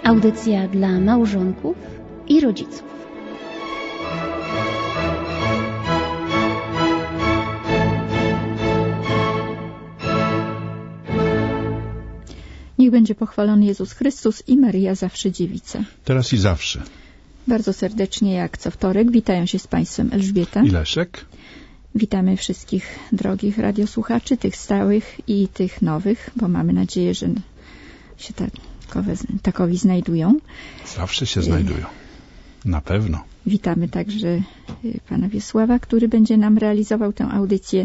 Audycja dla małżonków i rodziców. Niech będzie pochwalony Jezus Chrystus i Maryja zawsze dziewica. Teraz i zawsze. Bardzo serdecznie, jak co wtorek, witają się z Państwem Elżbieta I Leszek. Witamy wszystkich drogich radiosłuchaczy, tych stałych i tych nowych, bo mamy nadzieję, że się takowi znajdują. Zawsze się znajdują. Na pewno. Witamy także pana Wiesława, który będzie nam realizował tę audycję.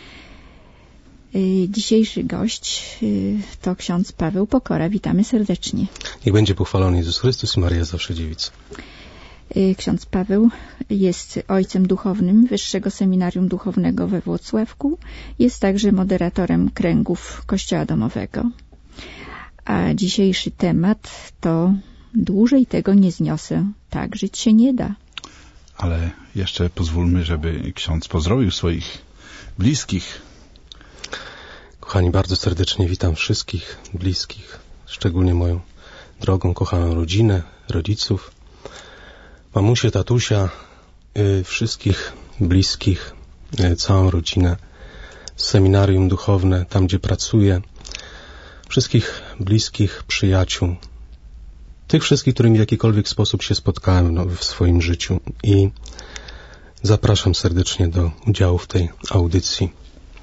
Dzisiejszy gość to ksiądz Paweł Pokora. Witamy serdecznie. Niech będzie pochwalony Jezus Chrystus i Maryja zawsze dziewica. Ksiądz Paweł jest ojcem duchownym Wyższego Seminarium Duchownego we Włocławku. Jest także moderatorem kręgów Kościoła Domowego. A dzisiejszy temat to dłużej tego nie zniosę. Tak żyć się nie da. Ale jeszcze pozwólmy, żeby ksiądz pozdrowił swoich bliskich. Kochani, bardzo serdecznie witam wszystkich bliskich, szczególnie moją drogą, kochaną rodzinę, rodziców, mamusię, tatusia, wszystkich bliskich, całą rodzinę, seminarium duchowne, tam gdzie pracuję, wszystkich bliskich przyjaciół, tych wszystkich, którymi w jakikolwiek sposób się spotkałem w swoim życiu i zapraszam serdecznie do udziału w tej audycji.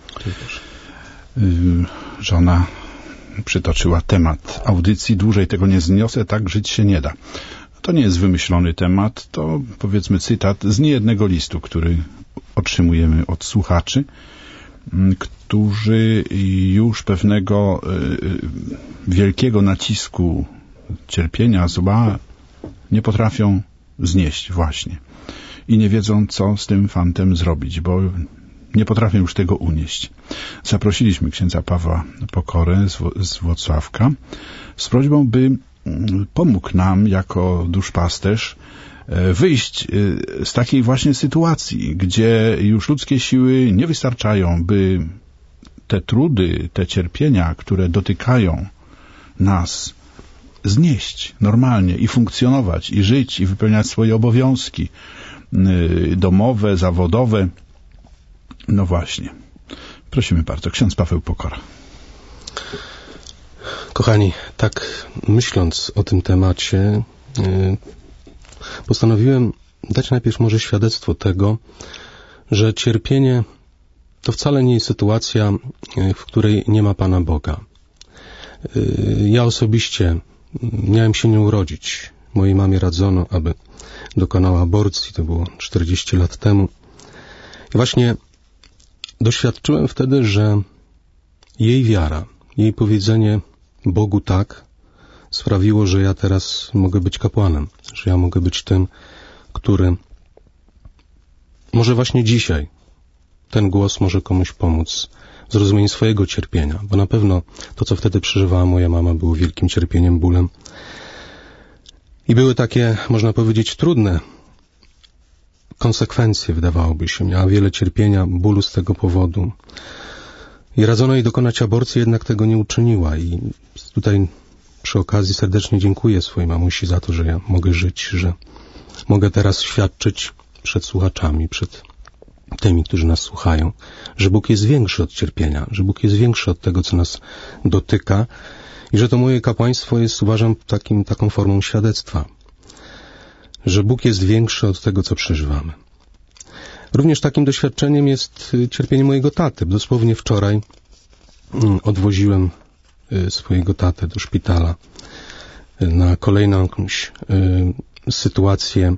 Żona przytoczyła temat audycji. Dłużej tego nie zniosę, tak żyć się nie da. To nie jest wymyślony temat, to powiedzmy cytat z niejednego listu, który otrzymujemy od słuchaczy, którzy już pewnego wielkiego nacisku, cierpienia, zła nie potrafią znieść właśnie. I nie wiedzą, co z tym fantem zrobić, bo nie potrafię już tego unieść. Zaprosiliśmy księdza Pawła Pokorę z Włocławka z prośbą, by pomógł nam jako duszpasterz wyjść z takiej właśnie sytuacji, gdzie już ludzkie siły nie wystarczają, by te trudy, te cierpienia, które dotykają nas, znieść normalnie i funkcjonować, i żyć, i wypełniać swoje obowiązki domowe, zawodowe. No właśnie. Prosimy bardzo. Ksiądz Paweł Pokora. Kochani, tak myśląc o tym temacie, postanowiłem dać najpierw może świadectwo tego, że cierpienie to wcale nie jest sytuacja, w której nie ma Pana Boga. Ja osobiście miałem się nie urodzić. Mojej mamie radzono, aby dokonała aborcji. To było 40 lat temu. I właśnie doświadczyłem wtedy, że jej wiara, jej powiedzenie Bogu tak sprawiło, że ja teraz mogę być kapłanem, że ja mogę być tym, który może właśnie dzisiaj ten głos może komuś pomóc w zrozumieniu swojego cierpienia, bo na pewno to, co wtedy przeżywała moja mama, było wielkim cierpieniem, bólem. I były takie, można powiedzieć, trudne konsekwencje, wydawałoby się. Miała wiele cierpienia, bólu z tego powodu. I radzono jej dokonać aborcji, jednak tego nie uczyniła. I tutaj przy okazji serdecznie dziękuję swojej mamusi za to, że ja mogę żyć, że mogę teraz świadczyć przed słuchaczami, przed tymi, którzy nas słuchają, że Bóg jest większy od cierpienia, że Bóg jest większy od tego, co nas dotyka i że to moje kapłaństwo jest, uważam, taką formą świadectwa, że Bóg jest większy od tego, co przeżywamy. Również takim doświadczeniem jest cierpienie mojego taty. Dosłownie wczoraj odwoziłem swojego tatę do szpitala na kolejną jakąś sytuację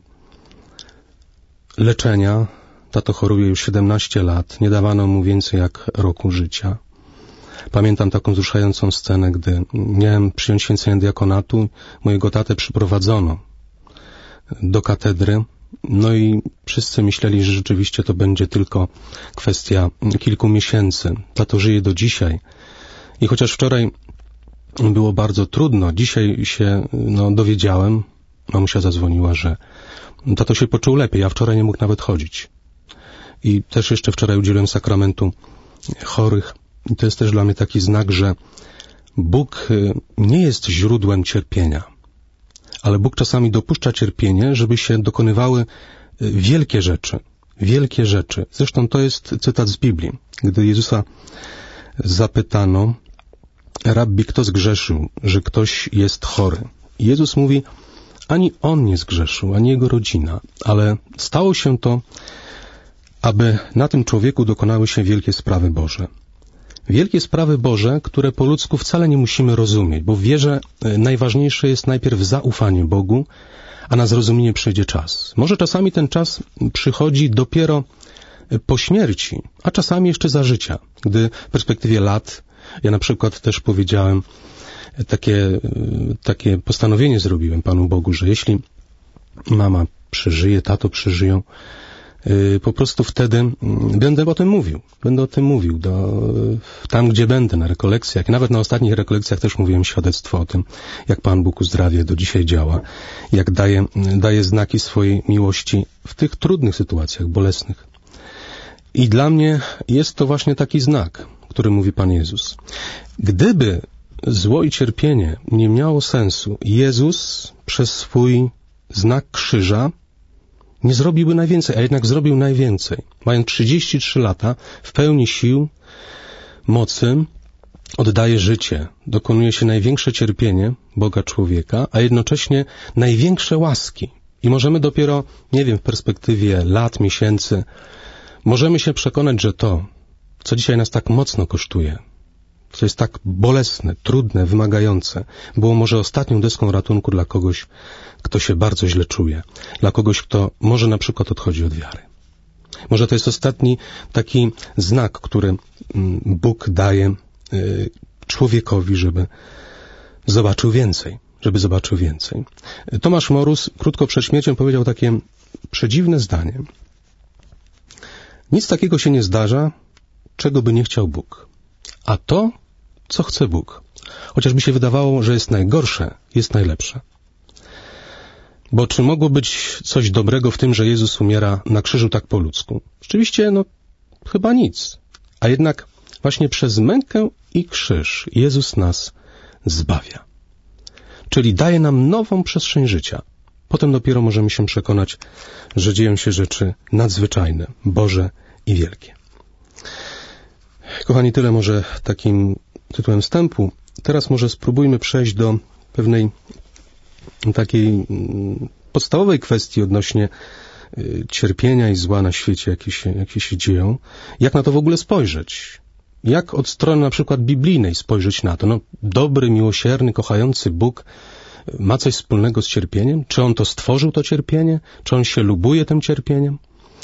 leczenia. Tato choruje już 17 lat. Nie dawano mu więcej jak roku życia. Pamiętam taką wzruszającą scenę, gdy miałem przyjąć święcenie diakonatu. Mojego tatę przyprowadzono do katedry. No i wszyscy myśleli, że rzeczywiście to będzie tylko kwestia kilku miesięcy. Tato żyje do dzisiaj. I chociaż wczoraj było bardzo trudno, dzisiaj się dowiedziałem, mamusia zadzwoniła, że tato się poczuł lepiej, a wczoraj nie mógł nawet chodzić. I też jeszcze wczoraj udzieliłem sakramentu chorych. I to jest też dla mnie taki znak, że Bóg nie jest źródłem cierpienia. ale Bóg czasami dopuszcza cierpienie, żeby się dokonywały wielkie rzeczy. Wielkie rzeczy. Zresztą to jest cytat z Biblii. Gdy Jezusa zapytano, Rabbi, kto zgrzeszył, że ktoś jest chory? I Jezus mówi, ani on nie zgrzeszył, ani jego rodzina, ale stało się to, aby na tym człowieku dokonały się wielkie sprawy Boże. Wielkie sprawy Boże, które po ludzku wcale nie musimy rozumieć, bo w wierze najważniejsze jest najpierw zaufanie Bogu, a na zrozumienie przyjdzie czas. Może czasami ten czas przychodzi dopiero po śmierci, a czasami jeszcze za życia, gdy w perspektywie lat, ja na przykład też powiedziałem, takie postanowienie zrobiłem Panu Bogu, że jeśli mama przeżyje, tato przeżyją, po prostu wtedy będę o tym mówił tam, gdzie będę, na rekolekcjach. Nawet na ostatnich rekolekcjach też mówiłem świadectwo o tym, jak Pan Bóg uzdrawia, do dzisiaj działa, jak daje znaki swojej miłości w tych trudnych sytuacjach, bolesnych. I dla mnie jest to właśnie taki znak, który mówi Pan Jezus. Gdyby zło i cierpienie nie miało sensu, Jezus przez swój znak krzyża nie zrobiłby najwięcej, a jednak zrobił najwięcej. Mając 33 lata, w pełni sił, mocy, oddaje życie, dokonuje się największe cierpienie Boga człowieka, a jednocześnie największe łaski. I możemy dopiero, w perspektywie lat, miesięcy, możemy się przekonać, że to, co dzisiaj nas tak mocno kosztuje, co jest tak bolesne, trudne, wymagające, było może ostatnią deską ratunku dla kogoś, kto się bardzo źle czuje, dla kogoś, kto może na przykład odchodzi od wiary. Może to jest ostatni taki znak, który Bóg daje człowiekowi, żeby zobaczył więcej. Tomasz Morus krótko przed śmiercią powiedział takie przedziwne zdanie. Nic takiego się nie zdarza, czego by nie chciał Bóg. A to, co chce Bóg, chociażby się wydawało, że jest najgorsze, jest najlepsze. Bo czy mogło być coś dobrego w tym, że Jezus umiera na krzyżu tak po ludzku? Rzeczywiście, chyba nic. A jednak właśnie przez mękę i krzyż Jezus nas zbawia. Czyli daje nam nową przestrzeń życia. Potem dopiero możemy się przekonać, że dzieją się rzeczy nadzwyczajne, Boże i wielkie. Kochani, tyle może takim tytułem wstępu. Teraz może spróbujmy przejść do pewnej takiej podstawowej kwestii odnośnie cierpienia i zła na świecie, jakie się dzieją. Jak na to w ogóle spojrzeć? Jak od strony na przykład biblijnej spojrzeć na to? Dobry, miłosierny, kochający Bóg ma coś wspólnego z cierpieniem? Czy On to stworzył, to cierpienie? Czy On się lubuje tym cierpieniem?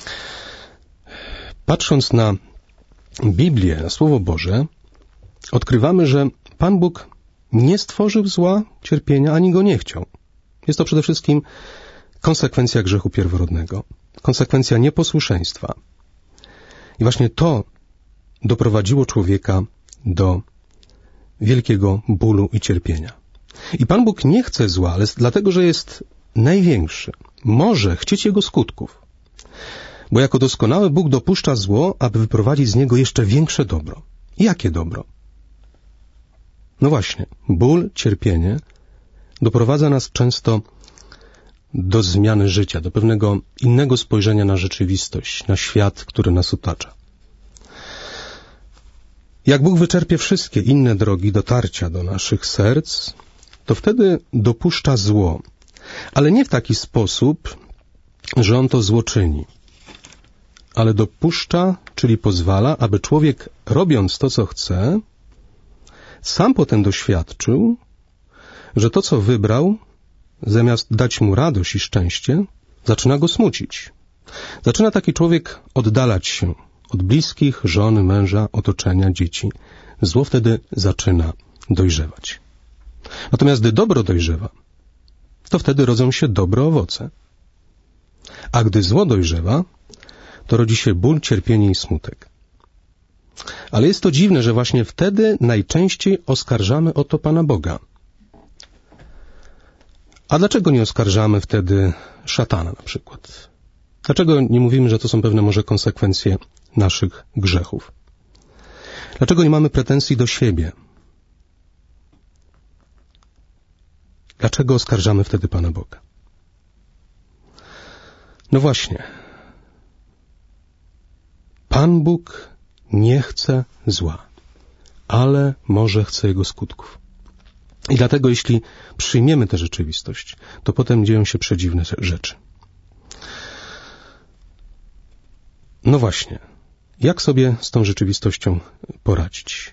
Patrząc na Biblię, na Słowo Boże, odkrywamy, że Pan Bóg nie stworzył zła, cierpienia, ani go nie chciał. Jest to przede wszystkim konsekwencja grzechu pierworodnego, konsekwencja nieposłuszeństwa. I właśnie to doprowadziło człowieka do wielkiego bólu i cierpienia. I Pan Bóg nie chce zła, ale dlatego, że jest największy. Może chcieć jego skutków. Bo jako doskonały Bóg dopuszcza zło, aby wyprowadzić z niego jeszcze większe dobro. Jakie dobro? No właśnie, ból, cierpienie doprowadza nas często do zmiany życia, do pewnego innego spojrzenia na rzeczywistość, na świat, który nas otacza. Jak Bóg wyczerpie wszystkie inne drogi dotarcia do naszych serc, to wtedy dopuszcza zło, ale nie w taki sposób, że On to zło czyni, ale dopuszcza, czyli pozwala, aby człowiek, robiąc to, co chce, sam potem doświadczył, że to, co wybrał, zamiast dać mu radość i szczęście, zaczyna go smucić. Zaczyna taki człowiek oddalać się od bliskich, żony, męża, otoczenia, dzieci. Zło wtedy zaczyna dojrzewać. Natomiast gdy dobro dojrzewa, to wtedy rodzą się dobre owoce. A gdy zło dojrzewa, to rodzi się ból, cierpienie i smutek. Ale jest to dziwne, że właśnie wtedy najczęściej oskarżamy o to Pana Boga. A dlaczego nie oskarżamy wtedy szatana na przykład? Dlaczego nie mówimy, że to są pewne może konsekwencje naszych grzechów? Dlaczego nie mamy pretensji do siebie? Dlaczego oskarżamy wtedy Pana Boga? No właśnie. Pan Bóg nie chce zła, ale może chce jego skutków. I dlatego, jeśli przyjmiemy tę rzeczywistość, to potem dzieją się przedziwne rzeczy. No właśnie. Jak sobie z tą rzeczywistością poradzić?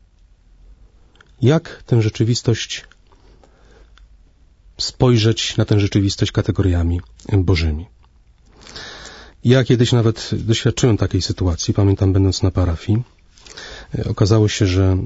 Jak tę rzeczywistość spojrzeć na tę rzeczywistość kategoriami bożymi? Ja kiedyś nawet doświadczyłem takiej sytuacji, pamiętam, będąc na parafii. Okazało się, że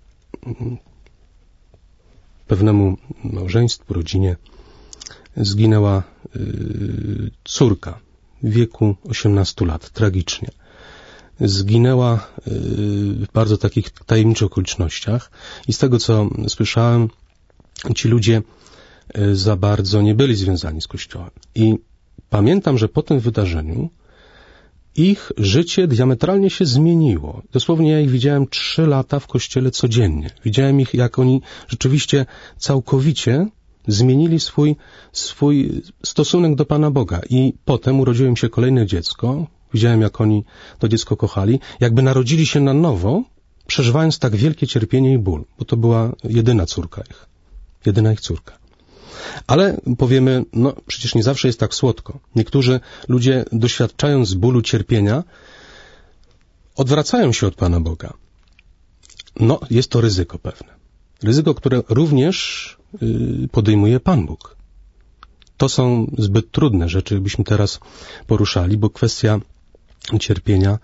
pewnemu małżeństwu, rodzinie zginęła córka w wieku 18 lat, tragicznie. Zginęła w bardzo takich tajemniczych okolicznościach i z tego, co słyszałem, ci ludzie za bardzo nie byli związani z Kościołem. I pamiętam, że po tym wydarzeniu ich życie diametralnie się zmieniło. Dosłownie ja ich widziałem 3 lata w kościele codziennie. Widziałem ich, jak oni rzeczywiście całkowicie zmienili swój stosunek do Pana Boga. I potem urodziło im się kolejne dziecko. Widziałem, jak oni to dziecko kochali. Jakby narodzili się na nowo, przeżywając tak wielkie cierpienie i ból. Bo to była jedyna córka ich. Jedyna ich córka. Ale powiemy, no przecież nie zawsze jest tak słodko. Niektórzy ludzie, doświadczając bólu, cierpienia, odwracają się od Pana Boga. No, jest to ryzyko pewne. Ryzyko, które również podejmuje Pan Bóg. To są zbyt trudne rzeczy, byśmy teraz poruszali, bo kwestia cierpienia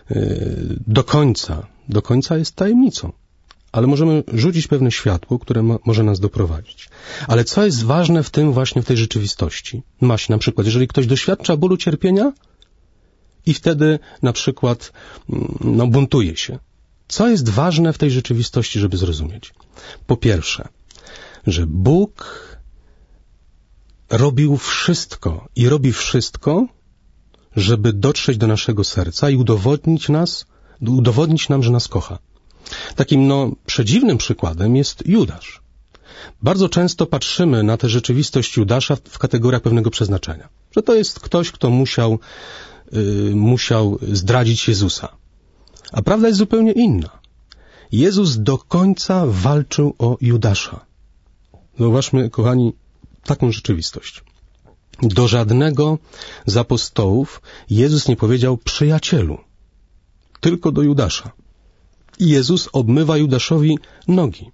do końca jest tajemnicą. Ale możemy rzucić pewne światło, które może nas doprowadzić. Ale co jest ważne w tym właśnie, w tej rzeczywistości? Na przykład, jeżeli ktoś doświadcza bólu, cierpienia i wtedy na przykład buntuje się. Co jest ważne w tej rzeczywistości, żeby zrozumieć? Po pierwsze, że Bóg robił wszystko i robi wszystko, żeby dotrzeć do naszego serca i udowodnić nam, że nas kocha. Takim przedziwnym przykładem jest Judasz. Bardzo często patrzymy na tę rzeczywistość Judasza w kategoriach pewnego przeznaczenia. Że to jest ktoś, kto musiał zdradzić Jezusa. A prawda jest zupełnie inna. Jezus do końca walczył o Judasza. Zauważmy, kochani, taką rzeczywistość. Do żadnego z apostołów Jezus nie powiedział przyjacielu, tylko do Judasza. I Jezus obmywa Judaszowi nogi.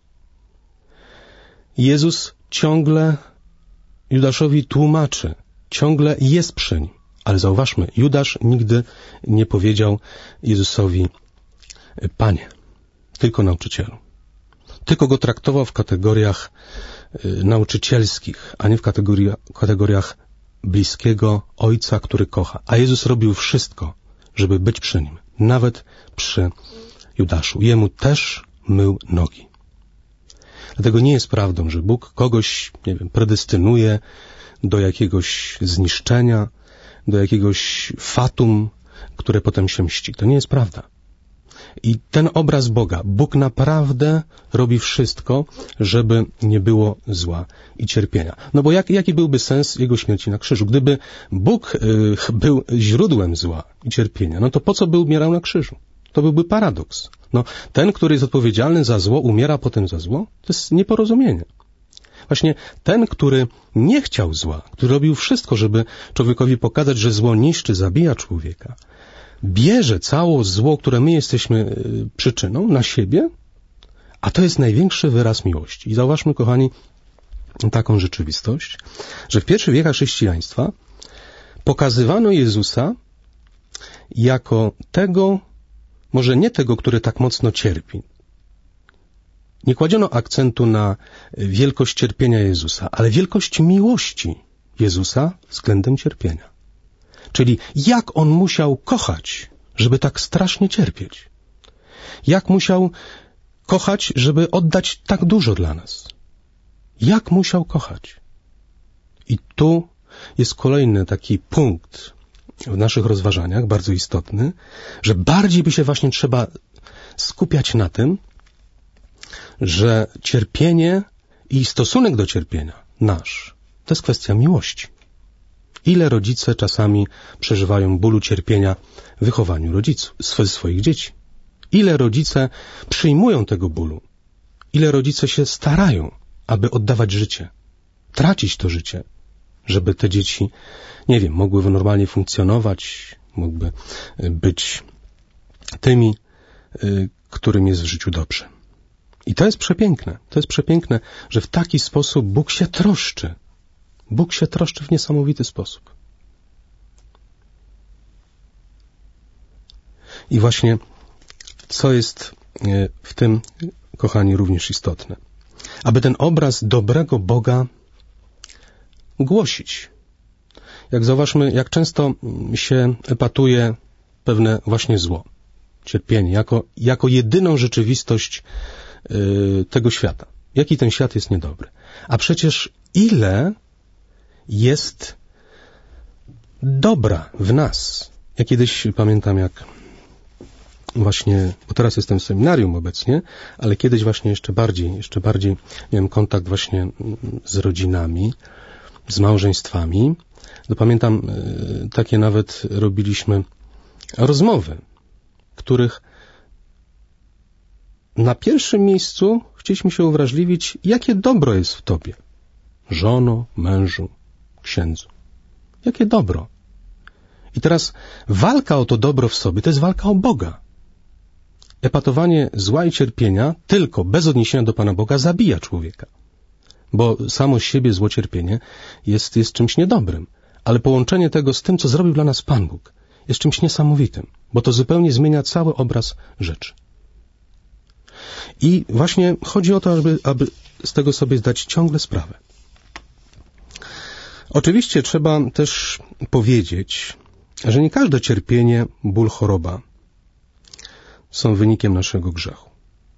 Jezus ciągle Judaszowi tłumaczy, ciągle jest przy nim. Ale zauważmy, Judasz nigdy nie powiedział Jezusowi Panie, tylko nauczycielu. Tylko go traktował w kategoriach nauczycielskich, a nie w kategoriach bliskiego Ojca, który kocha. A Jezus robił wszystko, żeby być przy nim, nawet przy Judaszu. Jemu też mył nogi. Dlatego nie jest prawdą, że Bóg kogoś, predestynuje do jakiegoś zniszczenia, do jakiegoś fatum, które potem się mści. To nie jest prawda. I ten obraz Boga, Bóg naprawdę robi wszystko, żeby nie było zła i cierpienia. No bo jaki byłby sens Jego śmierci na krzyżu? Gdyby Bóg był źródłem zła i cierpienia, no to po co by umierał na krzyżu? To byłby paradoks. Ten, który jest odpowiedzialny za zło, umiera potem za zło? To jest nieporozumienie. Właśnie ten, który nie chciał zła, który robił wszystko, żeby człowiekowi pokazać, że zło niszczy, zabija człowieka, bierze całe zło, które my jesteśmy przyczyną, na siebie, a to jest największy wyraz miłości. I zauważmy, kochani, taką rzeczywistość, że w pierwszych wiekach chrześcijaństwa pokazywano Jezusa jako tego, może nie tego, który tak mocno cierpi. Nie kładziono akcentu na wielkość cierpienia Jezusa, ale wielkość miłości Jezusa względem cierpienia. Czyli jak On musiał kochać, żeby tak strasznie cierpieć. Jak musiał kochać, żeby oddać tak dużo dla nas. Jak musiał kochać. I tu jest kolejny taki punkt w naszych rozważaniach, bardzo istotny, że bardziej by się właśnie trzeba skupiać na tym, że cierpienie i stosunek do cierpienia nasz. To jest kwestia miłości. Ile rodzice czasami przeżywają bólu, cierpienia w wychowaniu rodziców, swoich dzieci. Ile rodzice przyjmują tego bólu. Ile rodzice się starają, aby oddawać życie, tracić to życie, żeby te dzieci, nie wiem, mogły normalnie funkcjonować, mogły być tymi, którym jest w życiu dobrze. I to jest przepiękne. To jest przepiękne, że w taki sposób Bóg się troszczy. Bóg się troszczy w niesamowity sposób. I właśnie co jest w tym, kochani, również istotne? Aby ten obraz dobrego Boga głosić. Jak zauważmy, jak często się epatuje pewne właśnie zło, cierpienie, jako jedyną rzeczywistość tego świata. Jaki ten świat jest niedobry. A przecież ile jest dobra w nas. Ja kiedyś pamiętam, jak właśnie, bo teraz jestem w seminarium obecnie, ale kiedyś właśnie jeszcze bardziej miałem kontakt właśnie z rodzinami, z małżeństwami. No pamiętam, takie nawet robiliśmy rozmowy, których na pierwszym miejscu chcieliśmy się uwrażliwić, jakie dobro jest w tobie. Żono, mężu, księdzu. Jakie dobro. I teraz walka o to dobro w sobie to jest walka o Boga. Epatowanie zła i cierpienia tylko bez odniesienia do Pana Boga zabija człowieka. Bo samo z siebie zło, cierpienie jest czymś niedobrym. Ale połączenie tego z tym, co zrobił dla nas Pan Bóg, jest czymś niesamowitym. Bo to zupełnie zmienia cały obraz rzeczy. I właśnie chodzi o to, aby z tego sobie zdać ciągle sprawę. Oczywiście trzeba też powiedzieć, że nie każde cierpienie, ból, choroba są wynikiem naszego grzechu.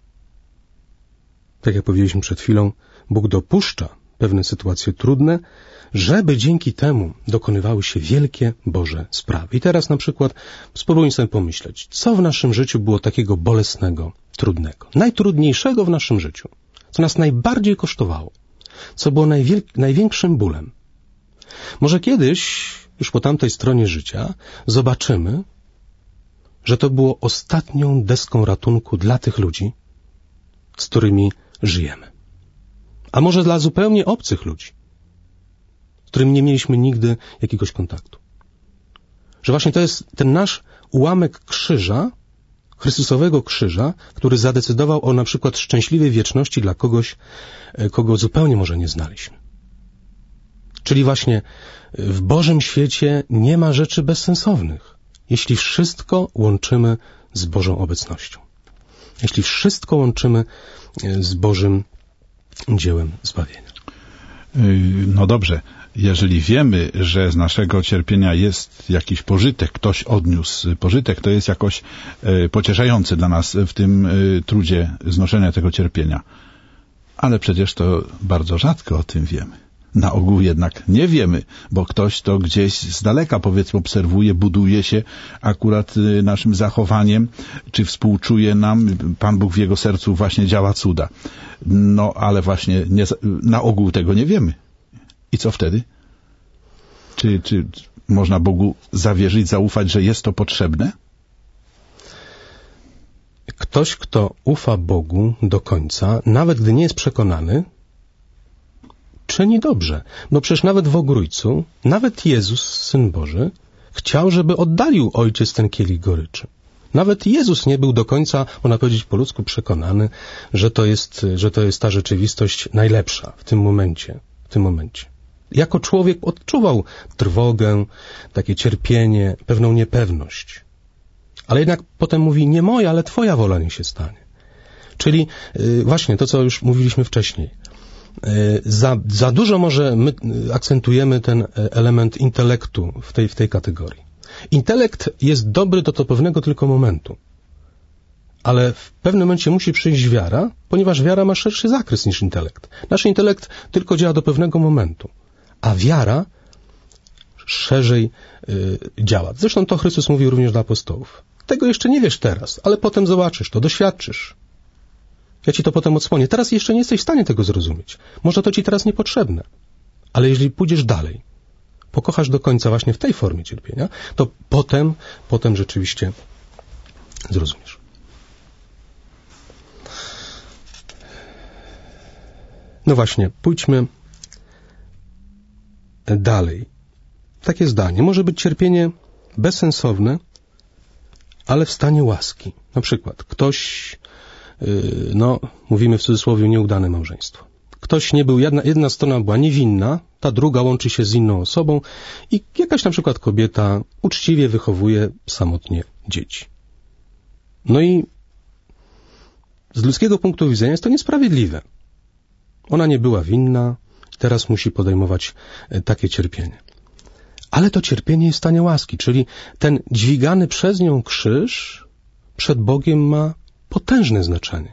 Tak jak powiedzieliśmy przed chwilą, Bóg dopuszcza pewne sytuacje trudne, żeby dzięki temu dokonywały się wielkie Boże sprawy. I teraz na przykład spróbujmy sobie pomyśleć, co w naszym życiu było takiego bolesnego, trudnego, najtrudniejszego w naszym życiu, co nas najbardziej kosztowało, co było największym bólem. Może kiedyś, już po tamtej stronie życia, zobaczymy, że to było ostatnią deską ratunku dla tych ludzi, z którymi żyjemy. A może dla zupełnie obcych ludzi, z którymi nie mieliśmy nigdy jakiegoś kontaktu. Że właśnie to jest ten nasz ułamek krzyża, Chrystusowego krzyża, który zadecydował o na przykład szczęśliwej wieczności dla kogoś, kogo zupełnie może nie znaliśmy. Czyli właśnie w Bożym świecie nie ma rzeczy bezsensownych, jeśli wszystko łączymy z Bożą obecnością. Jeśli wszystko łączymy z Bożym dziełem zbawienia. No dobrze, jeżeli wiemy, że z naszego cierpienia jest jakiś pożytek, ktoś odniósł pożytek, to jest jakoś pocieszające dla nas w tym trudzie znoszenia tego cierpienia. Ale przecież to bardzo rzadko o tym wiemy. Na ogół jednak nie wiemy, bo ktoś to gdzieś z daleka, powiedzmy, obserwuje, buduje się akurat naszym zachowaniem, czy współczuje nam, Pan Bóg w jego sercu właśnie działa cuda. No, ale właśnie na ogół tego nie wiemy. I co wtedy? Czy można Bogu zawierzyć, zaufać, że jest to potrzebne? Ktoś, kto ufa Bogu do końca, nawet gdy nie jest przekonany, czyni dobrze. No przecież nawet w Ogrójcu, nawet Jezus, Syn Boży, chciał, żeby oddalił Ojciec ten kielich goryczy. Nawet Jezus nie był do końca, można powiedzieć po ludzku, przekonany, że to jest ta rzeczywistość najlepsza w tym momencie. Jako człowiek odczuwał trwogę, takie cierpienie, pewną niepewność. Ale jednak potem mówi, nie moja, ale Twoja wola niech się stanie. Czyli właśnie to, co już mówiliśmy wcześniej. Za dużo może my akcentujemy ten element intelektu w tej kategorii. Intelekt jest dobry do pewnego tylko momentu. Ale w pewnym momencie musi przyjść wiara, ponieważ wiara ma szerszy zakres niż intelekt. Nasz intelekt tylko działa do pewnego momentu, a wiara szerzej działa. Zresztą to Chrystus mówił również dla apostołów. Tego jeszcze nie wiesz teraz, ale potem zobaczysz to, doświadczysz. Ja ci to potem odsłonię. Teraz jeszcze nie jesteś w stanie tego zrozumieć. Może to ci teraz niepotrzebne. Ale jeżeli pójdziesz dalej, pokochasz do końca właśnie w tej formie cierpienia, to potem rzeczywiście zrozumiesz. No właśnie, pójdźmy dalej. Takie zdanie. Może być cierpienie bezsensowne, ale w stanie łaski. Na przykład ktoś, mówimy w cudzysłowie, nieudane małżeństwo. Ktoś nie był, jedna strona była niewinna, ta druga łączy się z inną osobą i jakaś na przykład kobieta uczciwie wychowuje samotnie dzieci. No i z ludzkiego punktu widzenia jest to niesprawiedliwe. Ona nie była winna, teraz musi podejmować takie cierpienie. Ale to cierpienie jest w stanie łaski, czyli ten dźwigany przez nią krzyż przed Bogiem ma potężne znaczenie.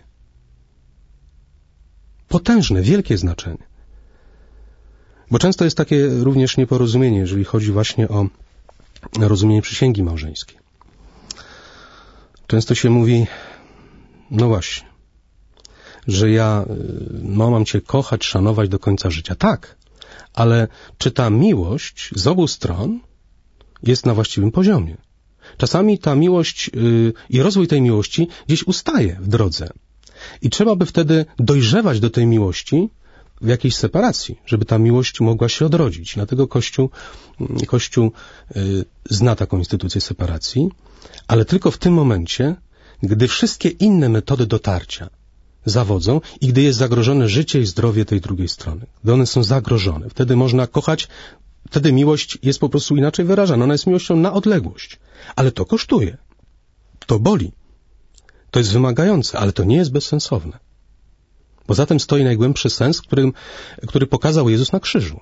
Potężne, wielkie znaczenie. Bo często jest takie również nieporozumienie, jeżeli chodzi właśnie o rozumienie przysięgi małżeńskiej. Często się mówi, no właśnie, że ja mam cię kochać, szanować do końca życia. Tak, ale czy ta miłość z obu stron jest na właściwym poziomie? Czasami ta miłość i rozwój tej miłości gdzieś ustaje w drodze. I trzeba by wtedy dojrzewać do tej miłości w jakiejś separacji, żeby ta miłość mogła się odrodzić. Dlatego Kościół zna taką instytucję separacji, ale tylko w tym momencie, gdy wszystkie inne metody dotarcia zawodzą i gdy jest zagrożone życie i zdrowie tej drugiej strony. Gdy one są zagrożone, wtedy można kochać, wtedy miłość jest po prostu inaczej wyrażana. Ona jest miłością na odległość. Ale to kosztuje. To boli. To jest wymagające, ale to nie jest bezsensowne. Bo za tym stoi najgłębszy sens, który pokazał Jezus na krzyżu.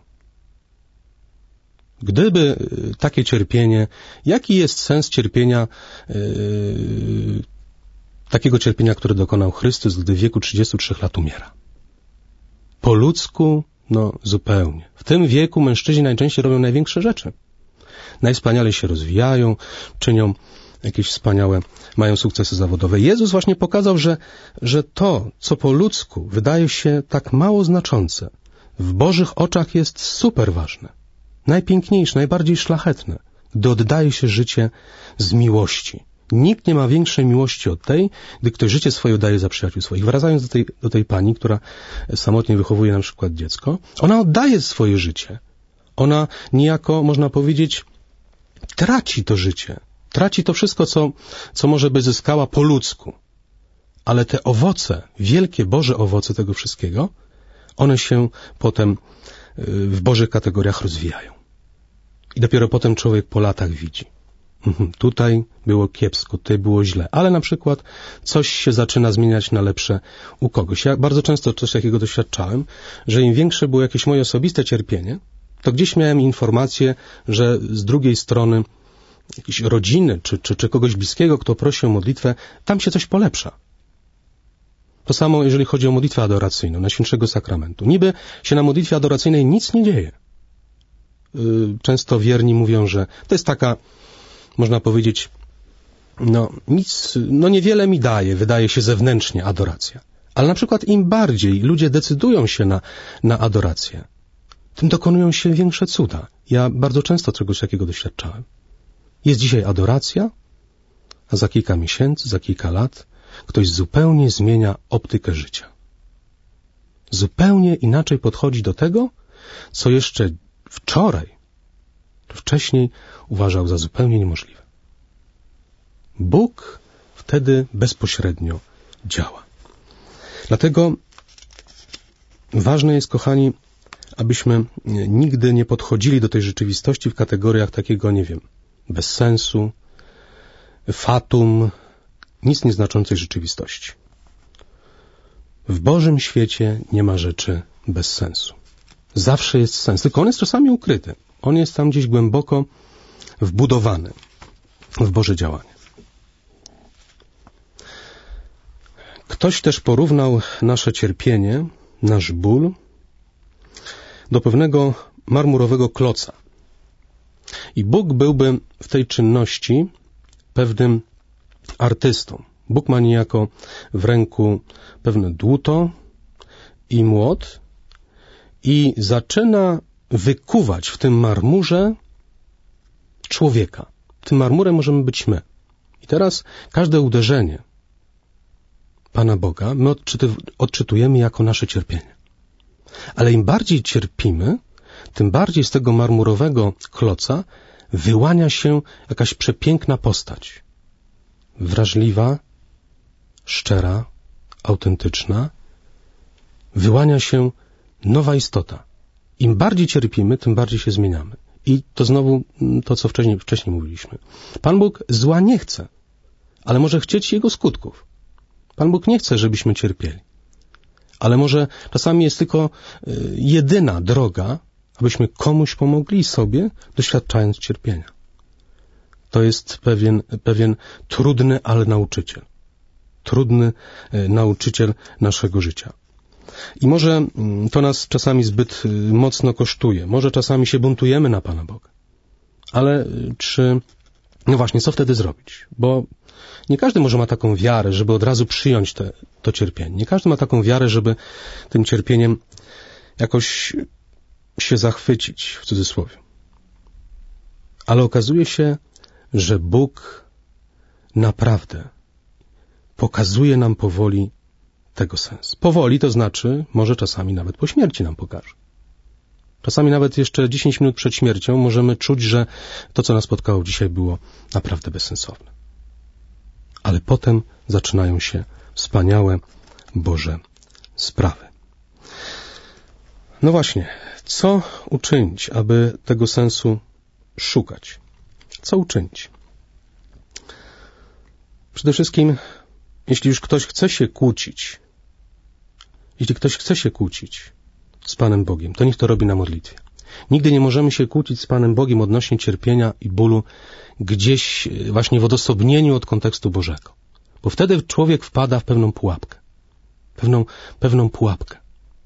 Gdyby takie cierpienie, jaki jest sens cierpienia, takiego cierpienia, które dokonał Chrystus, gdy w wieku 33 lat umiera? Po ludzku, zupełnie. W tym wieku mężczyźni najczęściej robią największe rzeczy. Najwspanialej się rozwijają, czynią jakieś wspaniałe, mają sukcesy zawodowe. Jezus właśnie pokazał, że to, co po ludzku wydaje się tak mało znaczące, w Bożych oczach jest super ważne, najpiękniejsze, najbardziej szlachetne, gdy oddaje się życie z miłości. Nikt nie ma większej miłości od tej, gdy ktoś życie swoje oddaje za przyjaciół swoich. Wracając do tej pani, która samotnie wychowuje na przykład dziecko, ona oddaje swoje życie. Ona niejako, można powiedzieć, traci to życie. Traci to wszystko, co może by zyskała po ludzku. Ale te owoce, wielkie Boże owoce tego wszystkiego, one się potem w Bożych kategoriach rozwijają. I dopiero potem człowiek po latach widzi. Tutaj było kiepsko, tutaj było źle, ale na przykład coś się zaczyna zmieniać na lepsze u kogoś. Ja bardzo często coś takiego doświadczałem, że im większe było jakieś moje osobiste cierpienie, to gdzieś miałem informację, że z drugiej strony jakiejś rodziny, czy kogoś bliskiego, kto prosi o modlitwę, tam się coś polepsza. To samo, jeżeli chodzi o modlitwę adoracyjną, Najświętszego Sakramentu. Niby się na modlitwie adoracyjnej nic nie dzieje. Często wierni mówią, że to jest taka, można powiedzieć, niewiele mi daje, wydaje się zewnętrznie adoracja. Ale na przykład im bardziej ludzie decydują się na adorację, tym dokonują się większe cuda. Ja bardzo często czegoś takiego doświadczałem. Jest dzisiaj adoracja, a za kilka miesięcy, za kilka lat ktoś zupełnie zmienia optykę życia. Zupełnie inaczej podchodzi do tego, co jeszcze wczoraj, czy wcześniej uważał za zupełnie niemożliwe. Bóg wtedy bezpośrednio działa. Dlatego ważne jest, kochani, abyśmy nigdy nie podchodzili do tej rzeczywistości w kategoriach takiego, bez sensu, fatum, nic nieznaczącej rzeczywistości. W Bożym świecie nie ma rzeczy bez sensu. Zawsze jest sens, tylko on jest czasami ukryty. On jest tam gdzieś głęboko wbudowany w Boże działanie. Ktoś też porównał nasze cierpienie, nasz ból do pewnego marmurowego kloca. I Bóg byłby w tej czynności pewnym artystą. Bóg ma niejako w ręku pewne dłuto i młot i zaczyna wykuwać w tym marmurze człowieka. Tym marmurem możemy być my. I teraz każde uderzenie Pana Boga my odczytujemy jako nasze cierpienie. Ale im bardziej cierpimy, tym bardziej z tego marmurowego kloca wyłania się jakaś przepiękna postać. Wrażliwa, szczera, autentyczna. Wyłania się nowa istota. Im bardziej cierpimy, tym bardziej się zmieniamy. I to znowu to, co wcześniej mówiliśmy. Pan Bóg zła nie chce, ale może chcieć jego skutków. Pan Bóg nie chce, żebyśmy cierpieli. Ale może czasami jest tylko jedyna droga, abyśmy komuś pomogli sobie, doświadczając cierpienia. To jest pewien trudny, ale nauczyciel. Trudny nauczyciel naszego życia. I może to nas czasami zbyt mocno kosztuje. Może czasami się buntujemy na Pana Boga. Ale no właśnie, co wtedy zrobić? Bo nie każdy może ma taką wiarę, żeby od razu przyjąć to cierpienie. Nie każdy ma taką wiarę, żeby tym cierpieniem jakoś się zachwycić, w cudzysłowie. Ale okazuje się, że Bóg naprawdę pokazuje nam powoli tego sens. Powoli to znaczy, może czasami nawet po śmierci nam pokaże. Czasami nawet jeszcze 10 minut przed śmiercią możemy czuć, że to, co nas spotkało dzisiaj, było naprawdę bezsensowne. Ale potem zaczynają się wspaniałe Boże sprawy. No właśnie, co uczynić, aby tego sensu szukać? Co uczynić? Przede wszystkim, jeśli już ktoś chce się kłócić, z Panem Bogiem, to niech to robi na modlitwie. Nigdy nie możemy się kłócić z Panem Bogiem odnośnie cierpienia i bólu gdzieś właśnie w odosobnieniu od kontekstu Bożego. Bo wtedy człowiek wpada w pewną pułapkę. Pewną pułapkę.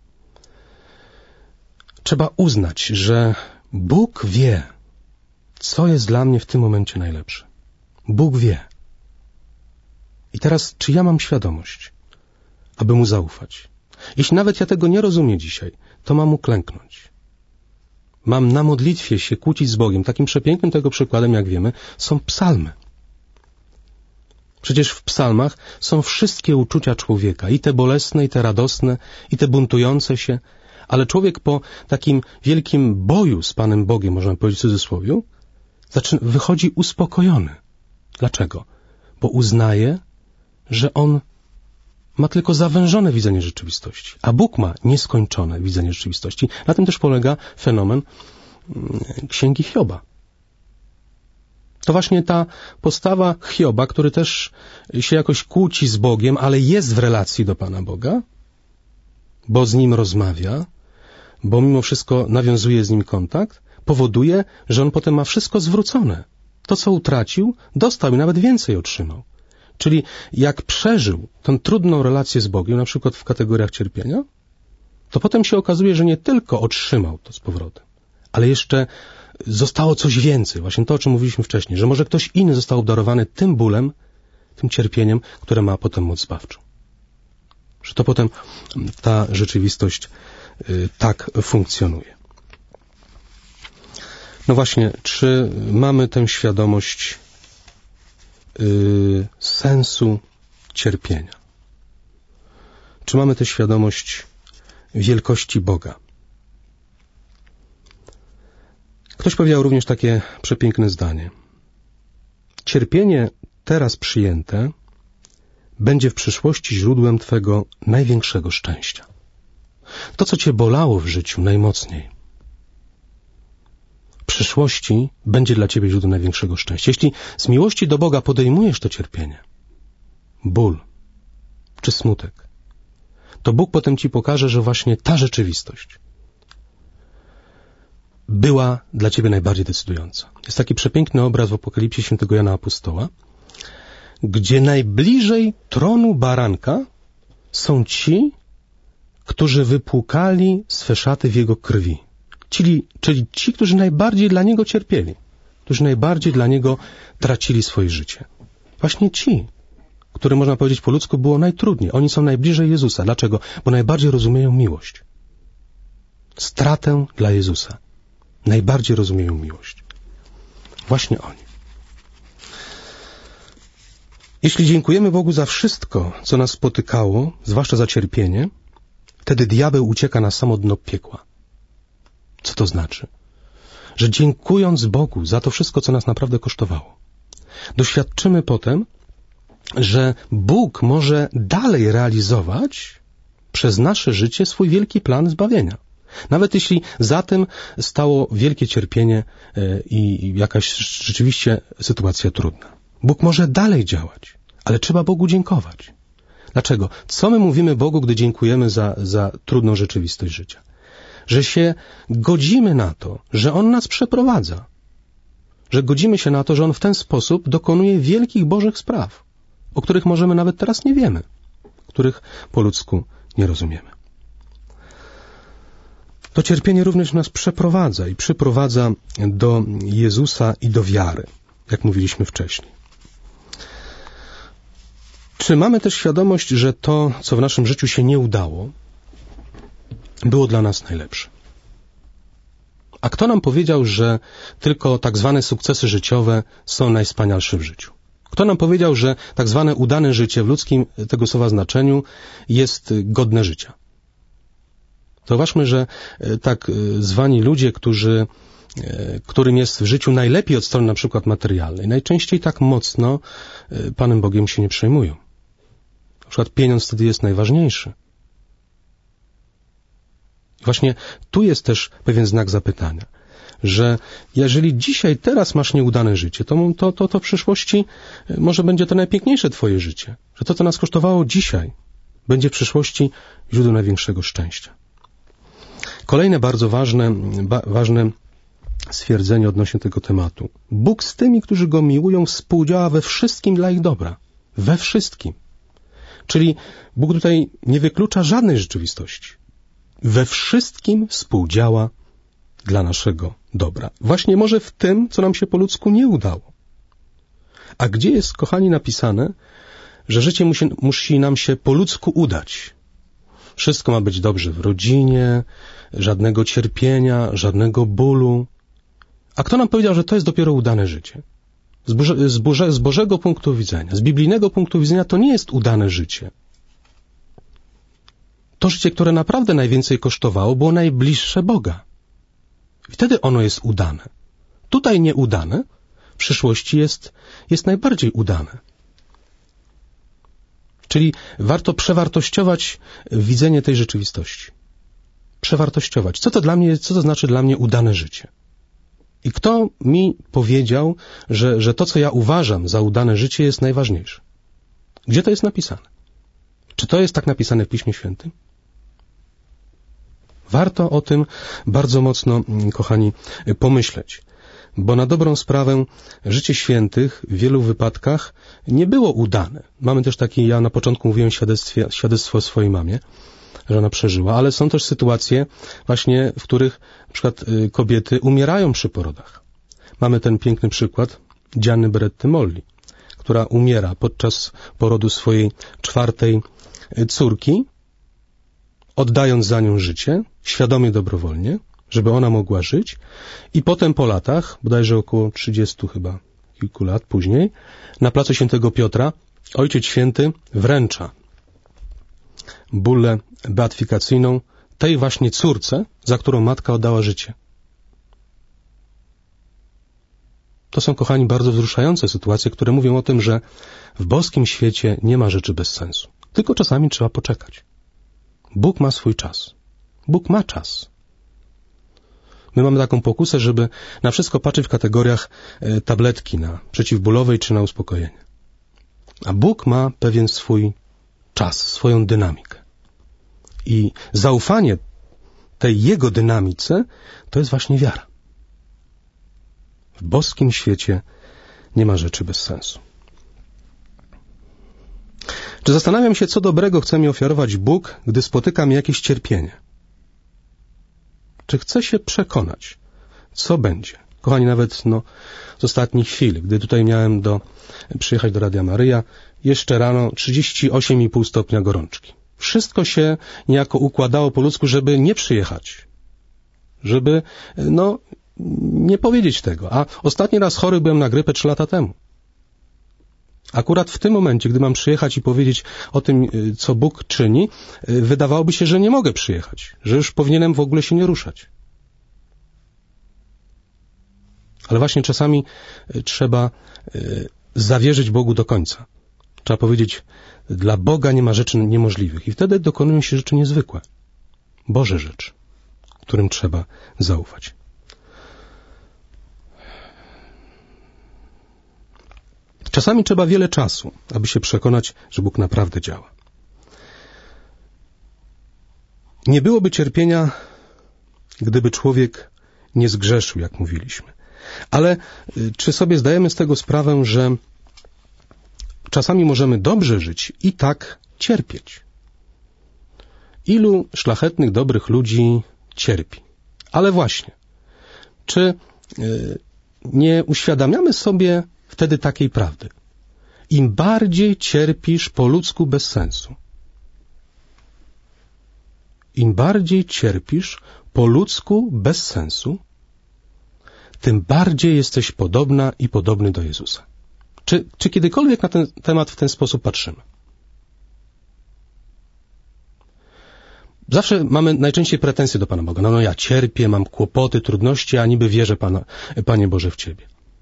Trzeba uznać, że Bóg wie, co jest dla mnie w tym momencie najlepsze. Bóg wie. I teraz, czy ja mam świadomość, aby Mu zaufać? Jeśli nawet ja tego nie rozumiem dzisiaj, to mam Mu klęknąć. Mam na modlitwie się kłócić z Bogiem. Takim przepięknym tego przykładem, jak wiemy, są psalmy. Przecież w psalmach są wszystkie uczucia człowieka, i te bolesne, i te radosne, i te buntujące się, ale człowiek po takim wielkim boju z Panem Bogiem, można powiedzieć w cudzysłowie, wychodzi uspokojony. Dlaczego? Bo uznaje, że on ma tylko zawężone widzenie rzeczywistości, a Bóg ma nieskończone widzenie rzeczywistości. Na tym też polega fenomen Księgi Hioba. To właśnie ta postawa Hioba, który też się jakoś kłóci z Bogiem, ale jest w relacji do Pana Boga, bo z Nim rozmawia, bo mimo wszystko nawiązuje z Nim kontakt, powoduje, że on potem ma wszystko zwrócone. To, co utracił, dostał i nawet więcej otrzymał. Czyli jak przeżył tę trudną relację z Bogiem, na przykład w kategoriach cierpienia, to potem się okazuje, że nie tylko otrzymał to z powrotem, ale jeszcze zostało coś więcej. Właśnie to, o czym mówiliśmy wcześniej, że może ktoś inny został obdarowany tym bólem, tym cierpieniem, które ma potem moc zbawczą. Że to potem ta rzeczywistość tak funkcjonuje. No właśnie, czy mamy tę świadomość sensu cierpienia? Czy mamy tę świadomość wielkości Boga? Ktoś powiedział również takie przepiękne zdanie. Cierpienie teraz przyjęte będzie w przyszłości źródłem Twego największego szczęścia. To, co Cię bolało w życiu najmocniej, w przyszłości będzie dla Ciebie źródłem największego szczęścia. Jeśli z miłości do Boga podejmujesz to cierpienie, ból czy smutek, to Bóg potem Ci pokaże, że właśnie ta rzeczywistość była dla Ciebie najbardziej decydująca. Jest taki przepiękny obraz w Apokalipsie świętego Jana Apostoła, gdzie najbliżej tronu baranka są ci, którzy wypłukali swe szaty w Jego krwi. Czyli ci, którzy najbardziej dla Niego cierpieli, którzy najbardziej dla Niego tracili swoje życie. Właśnie ci, którym można powiedzieć po ludzku było najtrudniej. Oni są najbliżej Jezusa. Dlaczego? Bo najbardziej rozumieją miłość. Stratę dla Jezusa. najbardziej rozumieją miłość. Właśnie oni. Jeśli dziękujemy Bogu za wszystko, co nas spotykało, zwłaszcza za cierpienie, wtedy diabeł ucieka na samo dno piekła. Co to znaczy? Że dziękując Bogu za to wszystko, co nas naprawdę kosztowało, doświadczymy potem, że Bóg może dalej realizować przez nasze życie swój wielki plan zbawienia. Nawet jeśli za tym stało wielkie cierpienie i jakaś rzeczywiście sytuacja trudna. Bóg może dalej działać, ale trzeba Bogu dziękować. Dlaczego? Co my mówimy Bogu, gdy dziękujemy za trudną rzeczywistość życia? Że się godzimy na to, że On nas przeprowadza. Że godzimy się na to, że On w ten sposób dokonuje wielkich Bożych spraw, o których możemy nawet teraz nie wiemy, których po ludzku nie rozumiemy. To cierpienie również nas przeprowadza i przyprowadza do Jezusa i do wiary, jak mówiliśmy wcześniej. Czy mamy też świadomość, że to, co w naszym życiu się nie udało, było dla nas najlepsze? A kto nam powiedział, że tylko tak zwane sukcesy życiowe są najwspanialsze w życiu? Kto nam powiedział, że tak zwane udane życie w ludzkim tego słowa znaczeniu jest godne życia? Zauważmy, że tak zwani ludzie, którym jest w życiu najlepiej od strony na przykład materialnej, najczęściej tak mocno Panem Bogiem się nie przejmują. Na przykład pieniądz wtedy jest najważniejszy. Właśnie tu jest też pewien znak zapytania, że jeżeli dzisiaj, teraz masz nieudane życie, to w przyszłości może będzie to najpiękniejsze twoje życie. Że to, co nas kosztowało dzisiaj, będzie w przyszłości źródłem największego szczęścia. Kolejne bardzo ważne stwierdzenie odnośnie tego tematu. Bóg z tymi, którzy Go miłują, współdziała we wszystkim dla ich dobra. We wszystkim. Czyli Bóg tutaj nie wyklucza żadnej rzeczywistości. We wszystkim współdziała dla naszego dobra. Właśnie może w tym, co nam się po ludzku nie udało. A gdzie jest, kochani, napisane, że życie musi nam się po ludzku udać? Wszystko ma być dobrze w rodzinie, żadnego cierpienia, żadnego bólu. A kto nam powiedział, że to jest dopiero udane życie? Z Bożego punktu widzenia, z biblijnego punktu widzenia to nie jest udane życie. To życie, które naprawdę najwięcej kosztowało, było najbliższe Boga. I wtedy ono jest udane. Tutaj nieudane, w przyszłości jest najbardziej udane. Czyli warto przewartościować widzenie tej rzeczywistości. Przewartościować. Co to znaczy dla mnie udane życie? I kto mi powiedział, że to, co ja uważam za udane życie, jest najważniejsze? Gdzie to jest napisane? Czy to jest tak napisane w Piśmie Świętym? Warto o tym bardzo mocno, kochani, pomyśleć. Bo na dobrą sprawę życie świętych w wielu wypadkach nie było udane. Mamy też ja na początku mówiłem świadectwo o swojej mamie, że ona przeżyła, ale są też sytuacje właśnie, w których na przykład kobiety umierają przy porodach. Mamy ten piękny przykład Gianny Beretty Molly, która umiera podczas porodu swojej 4. córki, oddając za nią życie, świadomie, dobrowolnie, żeby ona mogła żyć, i potem po latach, bodajże około 30 chyba kilku lat później, na placu Świętego Piotra Ojciec Święty wręcza bullę beatyfikacyjną tej właśnie córce, za którą matka oddała życie. To są, kochani, bardzo wzruszające sytuacje, które mówią o tym, że w boskim świecie nie ma rzeczy bez sensu. Tylko czasami trzeba poczekać. Bóg ma swój czas. Bóg ma czas. My mamy taką pokusę, żeby na wszystko patrzeć w kategoriach tabletki przeciwbólowej czy na uspokojenie. A Bóg ma pewien swój czas, swoją dynamikę. I zaufanie tej Jego dynamice to jest właśnie wiara. W boskim świecie nie ma rzeczy bez sensu. Czy zastanawiam się, co dobrego chce mi ofiarować Bóg, gdy spotyka mnie jakieś cierpienie? Czy chcę się przekonać, co będzie? Kochani, nawet z ostatnich chwil, gdy tutaj miałem przyjechać do Radia Maryja, jeszcze rano 38,5 stopnia gorączki. Wszystko się niejako układało po ludzku, żeby nie przyjechać. Żeby, nie powiedzieć tego. A ostatni raz chory byłem na grypę 3 lata temu. Akurat w tym momencie, gdy mam przyjechać i powiedzieć o tym, co Bóg czyni, wydawałoby się, że nie mogę przyjechać, że już powinienem w ogóle się nie ruszać. Ale właśnie czasami trzeba zawierzyć Bogu do końca. Trzeba powiedzieć, dla Boga nie ma rzeczy niemożliwych. I wtedy dokonują się rzeczy niezwykłe. Boże rzeczy, którym trzeba zaufać. Czasami trzeba wiele czasu, aby się przekonać, że Bóg naprawdę działa. Nie byłoby cierpienia, gdyby człowiek nie zgrzeszył, jak mówiliśmy. Ale czy sobie zdajemy z tego sprawę, że czasami możemy dobrze żyć i tak cierpieć? Ilu szlachetnych, dobrych ludzi cierpi? Ale właśnie, czy nie uświadamiamy sobie wtedy takiej prawdy? Im bardziej cierpisz po ludzku bez sensu, im bardziej cierpisz po ludzku bez sensu, tym bardziej jesteś podobna i podobny do Jezusa. Czy kiedykolwiek na ten temat w ten sposób patrzymy? Zawsze mamy najczęściej pretensje do Pana Boga. No ja cierpię, mam kłopoty, trudności, a niby wierzę, Panie Boże, w Ciebie.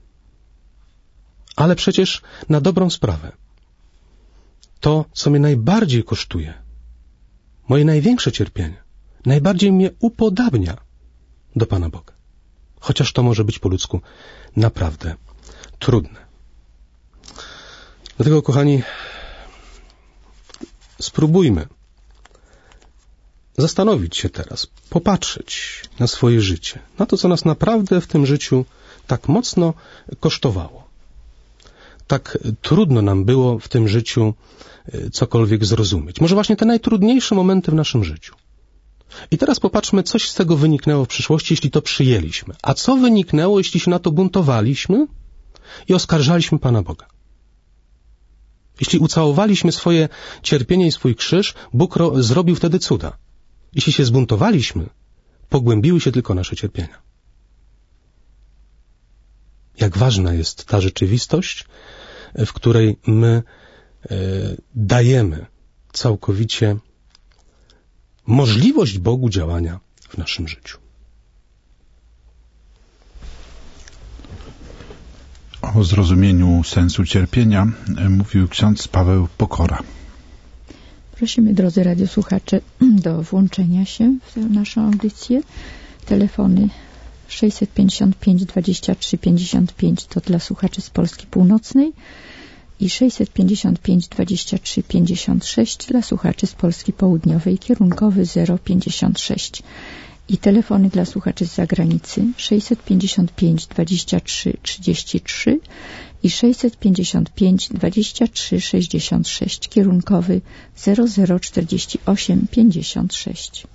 Ale przecież na dobrą sprawę to, co mnie najbardziej kosztuje, moje największe cierpienie, najbardziej mnie upodabnia do Pana Boga. Chociaż to może być po ludzku naprawdę trudne. Dlatego, kochani, spróbujmy zastanowić się teraz, popatrzeć na swoje życie, na to, co nas naprawdę w tym życiu tak mocno kosztowało. Tak trudno nam było w tym życiu cokolwiek zrozumieć. Może właśnie te najtrudniejsze momenty w naszym życiu. I teraz popatrzmy, coś z tego wyniknęło w przyszłości, jeśli to przyjęliśmy. A co wyniknęło, jeśli się na to buntowaliśmy i oskarżaliśmy Pana Boga? Jeśli ucałowaliśmy swoje cierpienie i swój krzyż, Bóg zrobił wtedy cuda. Jeśli się zbuntowaliśmy, pogłębiły się tylko nasze cierpienia. Jak ważna jest ta rzeczywistość, w której my dajemy całkowicie możliwość Bogu działania w naszym życiu. O zrozumieniu sensu cierpienia mówił ksiądz Paweł Pokora. Prosimy, drodzy radiosłuchacze, do włączenia się w tę naszą audycję. Telefony 655 23 55 to dla słuchaczy z Polski Północnej i 655 23 56 dla słuchaczy z Polski Południowej, kierunkowy 056. I telefony dla słuchaczy z zagranicy 655 23 33 i 655 23 66, kierunkowy 0048 56.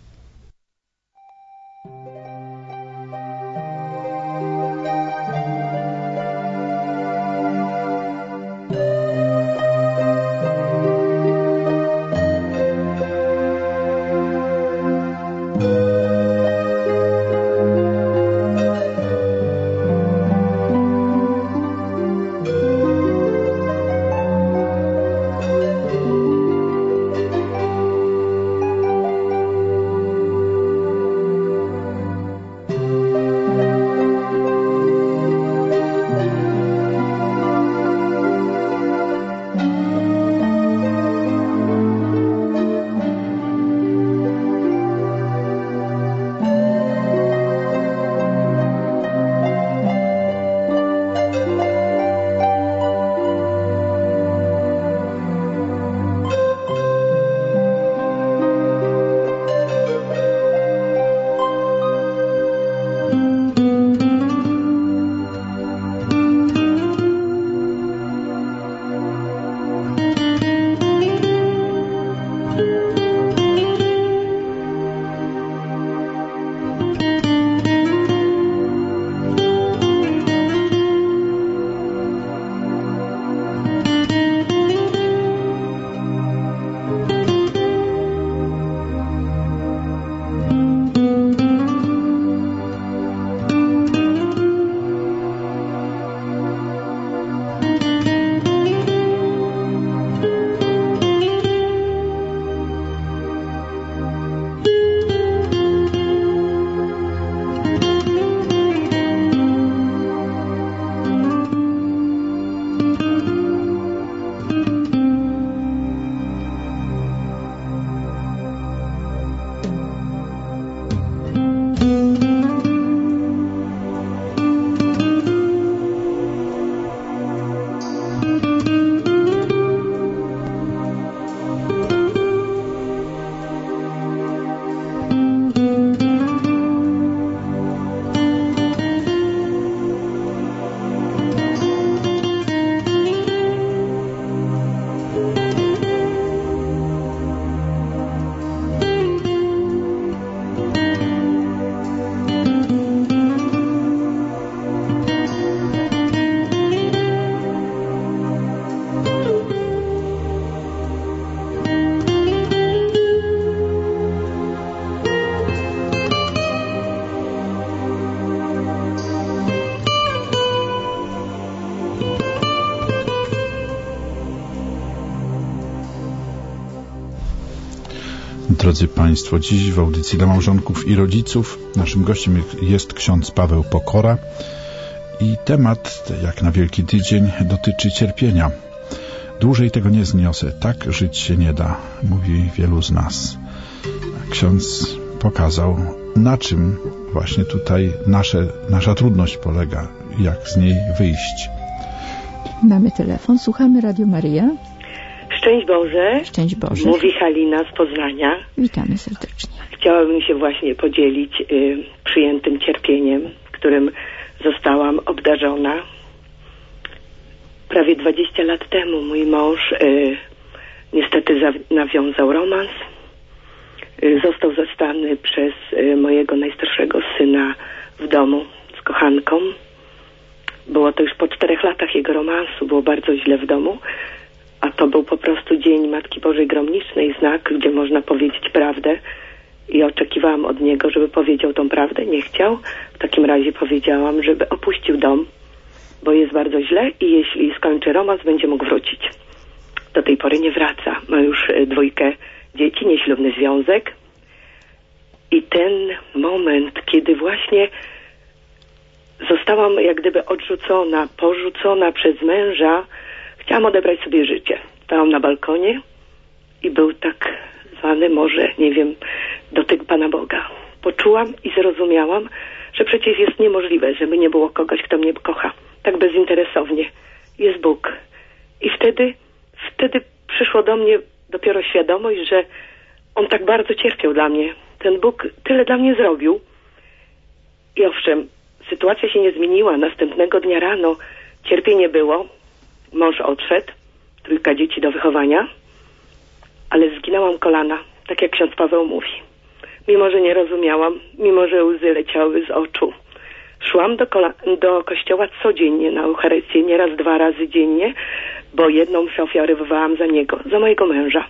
Drodzy Państwo, dziś w audycji dla małżonków i rodziców naszym gościem jest ksiądz Paweł Pokora i temat, jak na Wielki Tydzień, dotyczy cierpienia. Dłużej tego nie zniosę, tak żyć się nie da, mówi wielu z nas. Ksiądz pokazał, na czym właśnie tutaj nasza trudność polega, jak z niej wyjść. Mamy telefon, słuchamy Radio Maryja. Szczęść Boże. Szczęść Boże. Mówi Halina z Poznania. Witamy serdecznie. Chciałabym się właśnie podzielić przyjętym cierpieniem, którym zostałam obdarzona. Prawie 20 lat temu mój mąż niestety nawiązał romans. Został zastany przez mojego najstarszego syna w domu z kochanką. Było to już po 4 latach jego romansu, było bardzo źle w domu. A to był po prostu Dzień Matki Bożej Gromnicznej, znak, gdzie można powiedzieć prawdę. I oczekiwałam od niego, żeby powiedział tą prawdę. Nie chciał. W takim razie powiedziałam, żeby opuścił dom, bo jest bardzo źle i jeśli skończy romans, będzie mógł wrócić. Do tej pory nie wraca. Ma już 2 dzieci, nieślubny związek. I ten moment, kiedy właśnie zostałam jak gdyby odrzucona, porzucona przez męża, chciałam odebrać sobie życie. Stałam na balkonie i był tak zwany, może, nie wiem, dotyk Pana Boga. Poczułam i zrozumiałam, że przecież jest niemożliwe, żeby nie było kogoś, kto mnie kocha. Tak bezinteresownie. Jest Bóg. I wtedy przyszło do mnie dopiero świadomość, że On tak bardzo cierpiał dla mnie. Ten Bóg tyle dla mnie zrobił. I owszem, sytuacja się nie zmieniła. Następnego dnia rano cierpienie było. Mąż odszedł, 3 dzieci do wychowania, ale zginęłam kolana, tak jak ksiądz Paweł mówi. Mimo że nie rozumiałam, mimo że łzy leciały z oczu. Szłam do kościoła codziennie na Eucharystię, nieraz 2 razy dziennie, bo jedną się ofiarowywałam za niego, za mojego męża.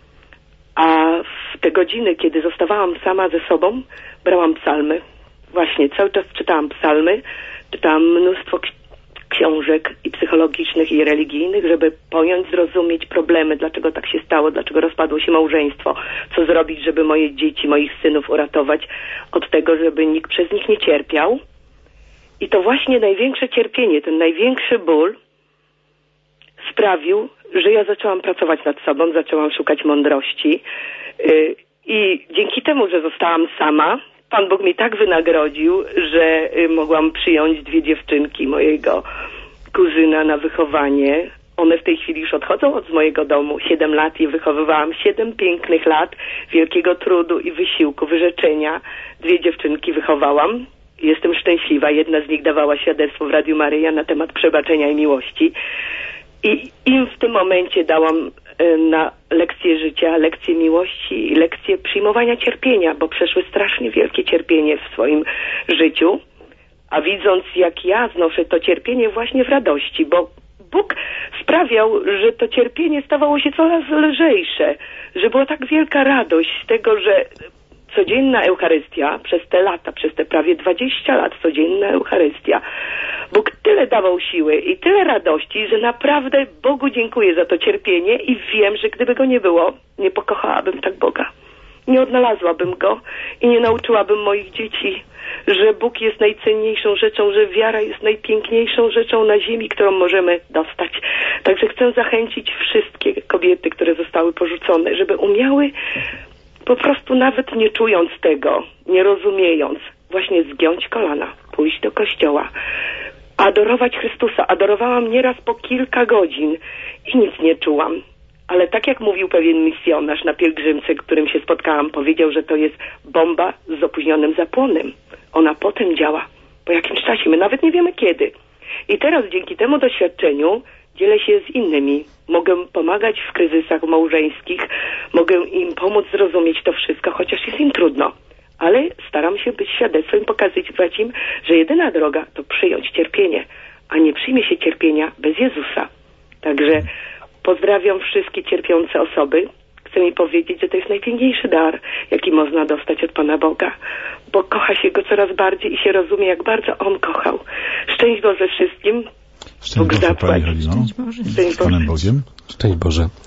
A w te godziny, kiedy zostawałam sama ze sobą, brałam psalmy. Właśnie cały czas czytałam psalmy, czytałam mnóstwo książek i psychologicznych, i religijnych, żeby pojąć, zrozumieć problemy, dlaczego tak się stało, dlaczego rozpadło się małżeństwo, co zrobić, żeby moje dzieci, moich synów uratować od tego, żeby nikt przez nich nie cierpiał. I to właśnie największe cierpienie, ten największy ból sprawił, że ja zaczęłam pracować nad sobą, zaczęłam szukać mądrości i dzięki temu, że zostałam sama, Pan Bóg mi tak wynagrodził, że mogłam przyjąć 2 dziewczynki mojego kuzyna na wychowanie. One w tej chwili już odchodzą od mojego domu. 7 lat je wychowywałam. 7 pięknych lat wielkiego trudu i wysiłku, wyrzeczenia. 2 dziewczynki wychowałam. Jestem szczęśliwa. Jedna z nich dawała świadectwo w Radiu Maryja na temat przebaczenia i miłości. I im w tym momencie dałam na lekcję życia, lekcję miłości i lekcję przyjmowania cierpienia, bo przeszły strasznie wielkie cierpienie w swoim życiu, a widząc jak ja znoszę to cierpienie właśnie w radości, bo Bóg sprawiał, że to cierpienie stawało się coraz lżejsze, że była tak wielka radość z tego, że codzienna Eucharystia przez te lata, przez te prawie 20 lat codzienna Eucharystia, Bóg tyle dawał siły i tyle radości, że naprawdę Bogu dziękuję za to cierpienie i wiem, że gdyby go nie było, nie pokochałabym tak Boga. Nie odnalazłabym Go i nie nauczyłabym moich dzieci, że Bóg jest najcenniejszą rzeczą, że wiara jest najpiękniejszą rzeczą na ziemi, którą możemy dostać. Także chcę zachęcić wszystkie kobiety, które zostały porzucone, żeby umiały po prostu nawet nie czując tego, nie rozumiejąc, właśnie zgiąć kolana, pójść do kościoła, adorować Chrystusa. Adorowałam nieraz po kilka godzin i nic nie czułam. Ale tak jak mówił pewien misjonarz na pielgrzymce, którym się spotkałam, powiedział, że to jest bomba z opóźnionym zapłonem. Ona potem działa, po jakimś czasie, my nawet nie wiemy kiedy. I teraz dzięki temu doświadczeniu dzielę się z innymi. Mogę pomagać w kryzysach małżeńskich, mogę im pomóc zrozumieć to wszystko, chociaż jest im trudno. Ale staram się być świadectwem, pokazywać im, że jedyna droga to przyjąć cierpienie, a nie przyjmie się cierpienia bez Jezusa. Także pozdrawiam wszystkie cierpiące osoby. Chcę mi powiedzieć, że to jest najpiękniejszy dar, jaki można dostać od Pana Boga, bo kocha się Go coraz bardziej i się rozumie, jak bardzo On kochał. Szczęść Boże wszystkim. Szczęść Boże, Pani Halino. Szczęść Boże. Z Panem Bogiem. Szczęść Boże.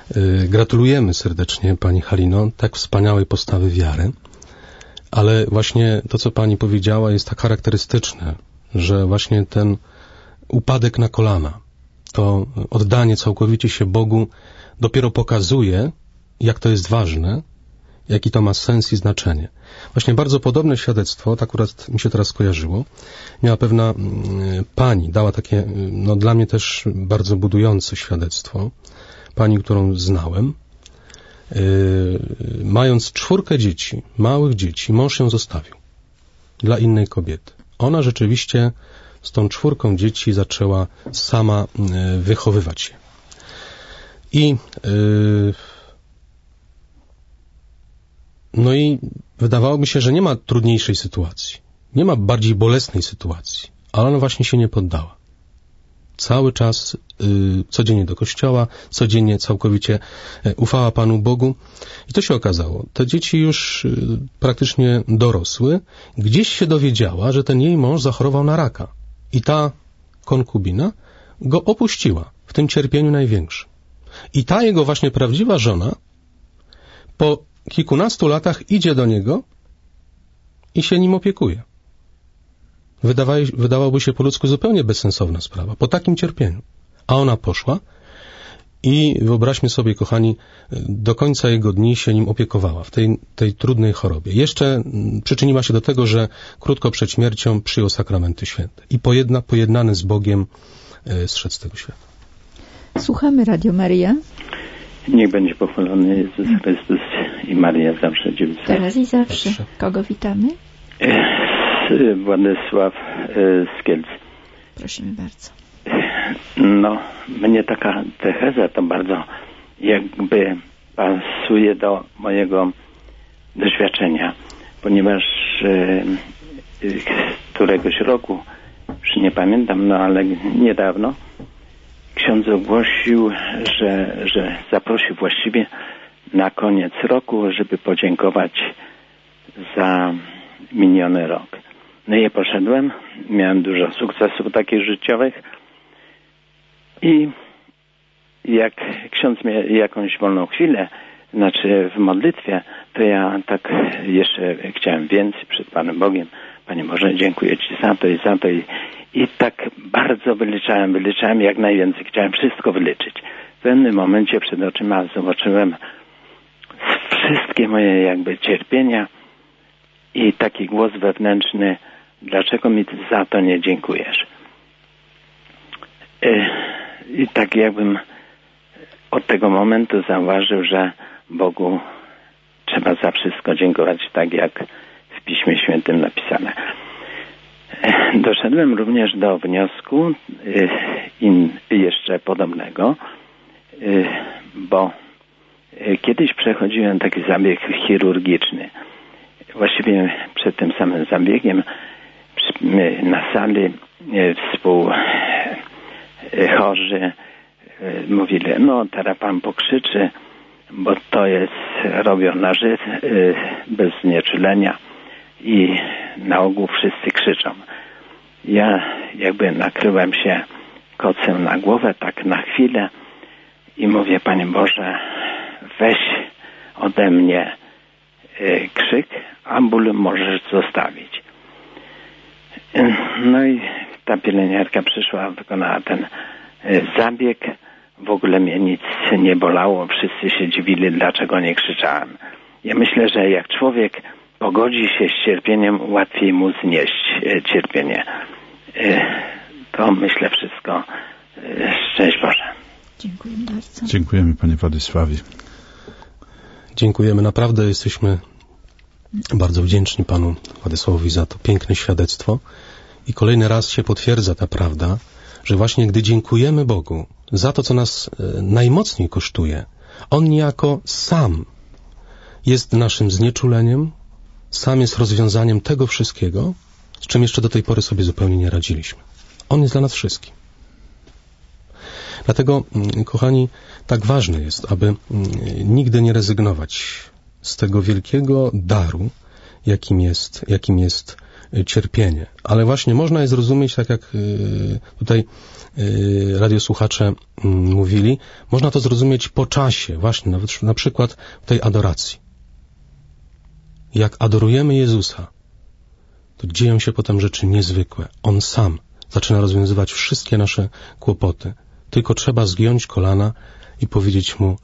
Gratulujemy serdecznie Pani Halino tak wspaniałej postawy wiary, ale właśnie to, co Pani powiedziała, jest tak charakterystyczne, że właśnie ten upadek na kolana, to oddanie całkowicie się Bogu dopiero pokazuje, jak to jest ważne, jaki to ma sens i znaczenie. Właśnie bardzo podobne świadectwo, tak akurat mi się teraz skojarzyło, miała pewna pani, dała takie, no dla mnie też bardzo budujące świadectwo, pani, którą znałem, mając 4 dzieci, małych dzieci, mąż ją zostawił dla innej kobiety. Ona rzeczywiście z tą 4 dzieci zaczęła sama wychowywać się. I no i wydawałoby się, że nie ma trudniejszej sytuacji, nie ma bardziej bolesnej sytuacji, ale ona właśnie się nie poddała. Cały czas, codziennie do kościoła, codziennie całkowicie ufała Panu Bogu. I to się okazało. Te dzieci już praktycznie dorosły. Gdzieś się dowiedziała, że ten jej mąż zachorował na raka. I ta konkubina go opuściła w tym cierpieniu największym. I ta jego właśnie prawdziwa żona po kilkunastu latach idzie do niego i się nim opiekuje. Wydawałoby się po ludzku zupełnie bezsensowna sprawa, po takim cierpieniu. A ona poszła i wyobraźmy sobie, kochani, do końca jego dni się nim opiekowała w tej trudnej chorobie. Jeszcze przyczyniła się do tego, że krótko przed śmiercią przyjął sakramenty święte i pojednany z Bogiem zszedł z tego świata. Słuchamy Radio Maryja. Niech będzie pochwalony Jezus Chrystus i Maria zawsze dziewicą. Teraz i zawsze. Kogo witamy? Władysław z Kielc. Prosimy bardzo. No, mnie taka tezа to bardzo jakby pasuje do mojego doświadczenia, ponieważ któregoś roku, już nie pamiętam, no ale niedawno ksiądz ogłosił, że zaprosił właściwie na koniec roku, żeby podziękować za miniony rok. No i ja poszedłem, miałem dużo sukcesów takich życiowych i jak ksiądz miał jakąś wolną chwilę, znaczy w modlitwie, to ja tak jeszcze chciałem więcej przed Panem Bogiem. Panie Boże, dziękuję Ci za to i za to. I tak bardzo wyliczałem jak najwięcej. Chciałem wszystko wyliczyć. W pewnym momencie przed oczyma zobaczyłem wszystkie moje jakby cierpienia i taki głos wewnętrzny, dlaczego mi za to nie dziękujesz? I tak jakbym od tego momentu zauważył, że Bogu trzeba za wszystko dziękować, tak jak w Piśmie Świętym napisane. Doszedłem również do wniosku jeszcze podobnego, bo kiedyś przechodziłem taki zabieg chirurgiczny. Właściwie przed tym samym zabiegiem na sali współchorzy mówili, no teraz Pan pokrzyczy, bo to jest robią na żyt bez znieczulenia i na ogół wszyscy krzyczą. Ja jakby nakryłem się kocem na głowę tak na chwilę i mówię, Panie Boże, weź ode mnie krzyk, a ból możesz zostawić. No i ta pielęgniarka przyszła, wykonała ten zabieg. W ogóle mnie nic nie bolało. Wszyscy się dziwili, dlaczego nie krzyczałem. Ja myślę, że jak człowiek pogodzi się z cierpieniem, łatwiej mu znieść cierpienie. To myślę wszystko. Szczęść Boże. Dziękuję bardzo. Dziękujemy, Panie Władysławie. Dziękujemy. Naprawdę jesteśmy bardzo wdzięczni Panu Władysławowi za to piękne świadectwo. I kolejny raz się potwierdza ta prawda, że właśnie gdy dziękujemy Bogu za to, co nas najmocniej kosztuje, On niejako sam jest naszym znieczuleniem, sam jest rozwiązaniem tego wszystkiego, z czym jeszcze do tej pory sobie zupełnie nie radziliśmy. On jest dla nas wszystkim. Dlatego, kochani, tak ważne jest, aby nigdy nie rezygnować z tego wielkiego daru, jakim jest cierpienie. Ale właśnie można je zrozumieć, tak jak tutaj radiosłuchacze mówili, można to zrozumieć po czasie, właśnie nawet na przykład w tej adoracji. Jak adorujemy Jezusa, to dzieją się potem rzeczy niezwykłe. On sam zaczyna rozwiązywać wszystkie nasze kłopoty. Tylko trzeba zgiąć kolana i powiedzieć Mu: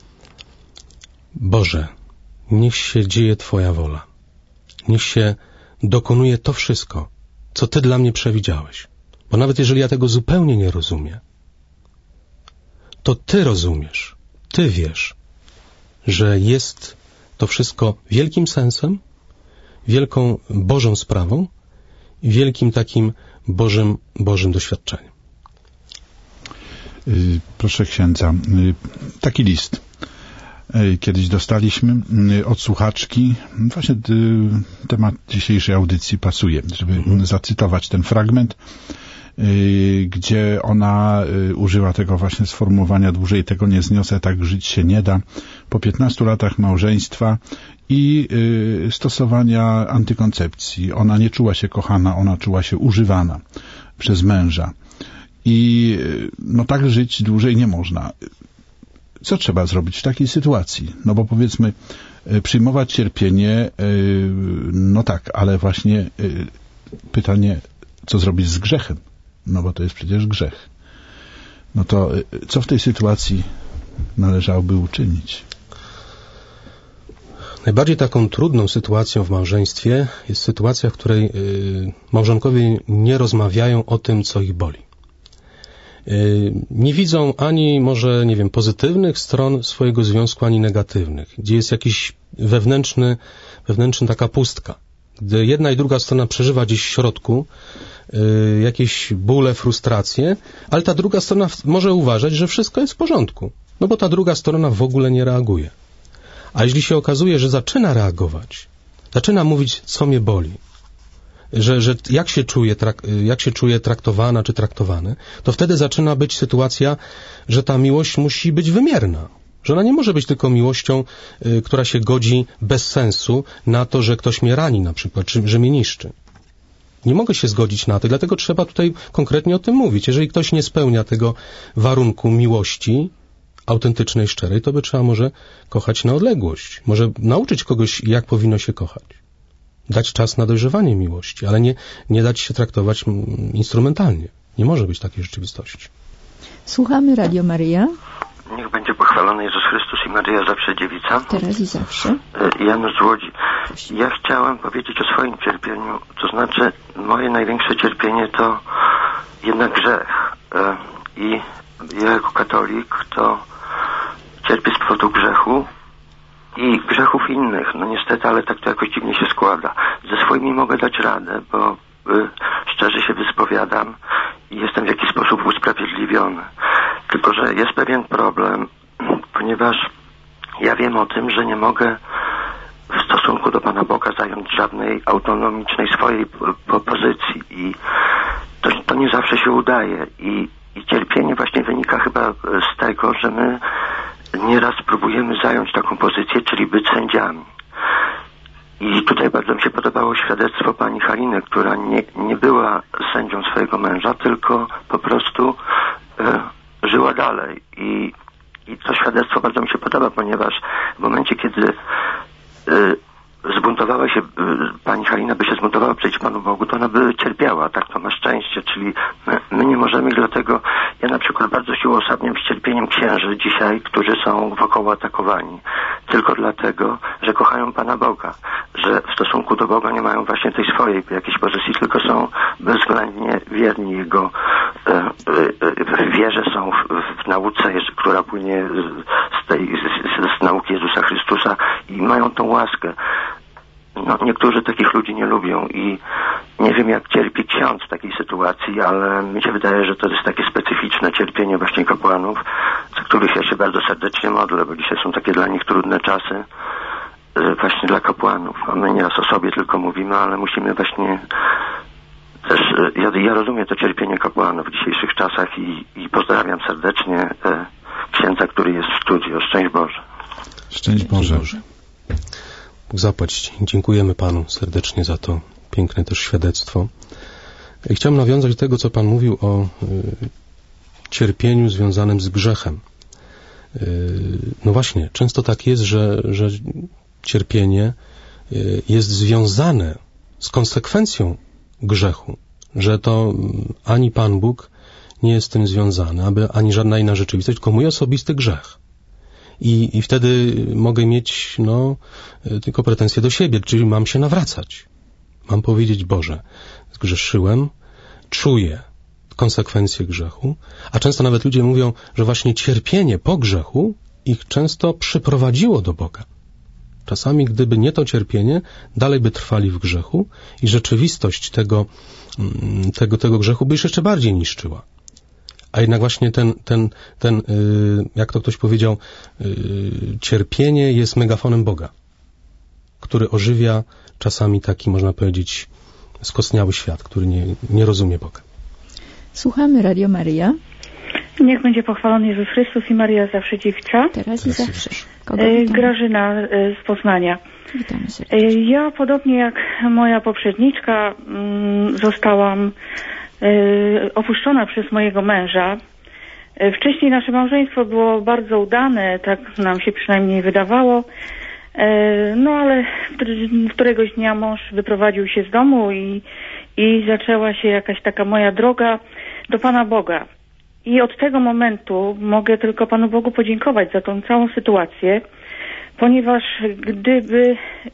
Boże, niech się dzieje Twoja wola. Niech się dokonuje to wszystko, co Ty dla mnie przewidziałeś. Bo nawet jeżeli ja tego zupełnie nie rozumiem, to Ty rozumiesz, Ty wiesz, że jest to wszystko wielkim sensem, wielką Bożą sprawą i wielkim takim Bożym doświadczeniem. Proszę księdza, taki list kiedyś dostaliśmy od słuchaczki. Właśnie temat dzisiejszej audycji pasuje, żeby zacytować ten fragment, gdzie ona użyła tego właśnie sformułowania: dłużej tego nie zniosę, tak żyć się nie da. Po 15 latach małżeństwa i stosowania antykoncepcji. Ona nie czuła się kochana, ona czuła się używana przez męża. I no tak żyć dłużej nie można. Co trzeba zrobić w takiej sytuacji? No bo powiedzmy, przyjmować cierpienie, no tak, ale właśnie pytanie, co zrobić z grzechem? No bo to jest przecież grzech. No to co w tej sytuacji należałoby uczynić? Najbardziej taką trudną sytuacją w małżeństwie jest sytuacja, w której małżonkowie nie rozmawiają o tym, co ich boli. Nie widzą ani może, nie wiem, pozytywnych stron swojego związku, ani negatywnych, gdzie jest jakiś wewnętrzny taka pustka. Gdy jedna i druga strona przeżywa gdzieś w środku jakieś bóle, frustracje, ale ta druga strona może uważać, że wszystko jest w porządku, no bo ta druga strona w ogóle nie reaguje. A jeśli się okazuje, że zaczyna reagować, zaczyna mówić, co mnie boli, że jak się czuje traktowana czy traktowany, to wtedy zaczyna być sytuacja, że ta miłość musi być wymierna. Że ona nie może być tylko miłością, która się godzi bez sensu na to, że ktoś mnie rani na przykład, czy że mnie niszczy. Nie mogę się zgodzić na to, dlatego trzeba tutaj konkretnie o tym mówić. Jeżeli ktoś nie spełnia tego warunku miłości autentycznej, szczerej, to by trzeba może kochać na odległość. Może nauczyć kogoś, jak powinno się kochać. Dać czas na dojrzewanie miłości, ale nie dać się traktować instrumentalnie. Nie może być takiej rzeczywistości. Słuchamy Radio Maryja. Niech będzie pochwalony Jezus Chrystus i Maryja zawsze dziewica. Teraz i zawsze. Janusz z Łodzi. Ja chciałem powiedzieć o swoim cierpieniu. To znaczy, moje największe cierpienie to jednak grzech. I ja jako katolik to cierpię z powodu grzechu i grzechów innych. No niestety, ale tak to jakoś dziwnie się składa. Ze swoimi mogę dać radę, bo szczerze się wyspowiadam i jestem w jakiś sposób usprawiedliwiony. Tylko że jest pewien problem, ponieważ ja wiem o tym, że nie mogę w stosunku do Pana Boga zająć żadnej autonomicznej swojej pozycji i to nie zawsze się udaje i cierpienie właśnie wynika chyba z tego, że my nieraz próbujemy zająć taką pozycję, czyli być sędziami. I tutaj bardzo mi się podobało świadectwo pani Haliny, która nie była sędzią swojego męża, tylko po prostu żyła dalej. I to świadectwo bardzo mi się podoba, ponieważ w momencie, kiedy zbuntowała się, pani Halina by się zbuntowała przeciw Panu Bogu, to ona by cierpiała, tak, to ma szczęście, czyli my nie możemy, dlatego ja na przykład bardzo się uosabiam z cierpieniem księży dzisiaj, którzy są wokoło atakowani, tylko dlatego, że kochają Pana Boga, że w stosunku do Boga nie mają właśnie tej swojej jakiejś pozycji, tylko są bezwzględnie wierni Jego wierze, są w nauce, która płynie z nauki Jezusa Chrystusa i mają tą łaskę. No, niektórzy takich ludzi nie lubią i nie wiem, jak cierpi ksiądz w takiej sytuacji, ale mi się wydaje, że to jest takie specyficzne cierpienie właśnie kapłanów, za których ja się bardzo serdecznie modlę, bo dzisiaj są takie dla nich trudne czasy właśnie dla kapłanów, a my nieraz o sobie tylko mówimy, ale musimy właśnie też, ja rozumiem to cierpienie kapłanów w dzisiejszych czasach i pozdrawiam serdecznie księdza, który jest w studiu. Szczęść Boże. Szczęść Boże. Zapłać. Dziękujemy Panu serdecznie za to piękne też świadectwo. Chciałem nawiązać do tego, co Pan mówił o cierpieniu związanym z grzechem. No właśnie, często tak jest, że cierpienie jest związane z konsekwencją grzechu, że to ani Pan Bóg nie jest z tym związany, ani żadna inna rzeczywistość, tylko mój osobisty grzech. I wtedy mogę mieć tylko pretensje do siebie, czyli mam się nawracać. Mam powiedzieć, Boże, zgrzeszyłem, czuję konsekwencje grzechu, a często nawet ludzie mówią, że właśnie cierpienie po grzechu ich często przyprowadziło do Boga. Czasami, gdyby nie to cierpienie, dalej by trwali w grzechu i rzeczywistość tego grzechu by jeszcze bardziej niszczyła. A jednak właśnie ten jak to ktoś powiedział, cierpienie jest megafonem Boga, który ożywia czasami taki, można powiedzieć, skostniały świat, który nie rozumie Boga. Słuchamy Radio Maryja. Niech będzie pochwalony Jezus Chrystus i Maria zawsze dziewica. Teraz i zawsze. Grażyna z Poznania. Witamy serdecznie. Ja, podobnie jak moja poprzedniczka, zostałam opuszczona przez mojego męża. Wcześniej nasze małżeństwo było bardzo udane, tak nam się przynajmniej wydawało. No ale któregoś dnia mąż wyprowadził się z domu i zaczęła się jakaś taka moja droga do Pana Boga. I od tego momentu mogę tylko Panu Bogu podziękować za tą całą sytuację, ponieważ gdyby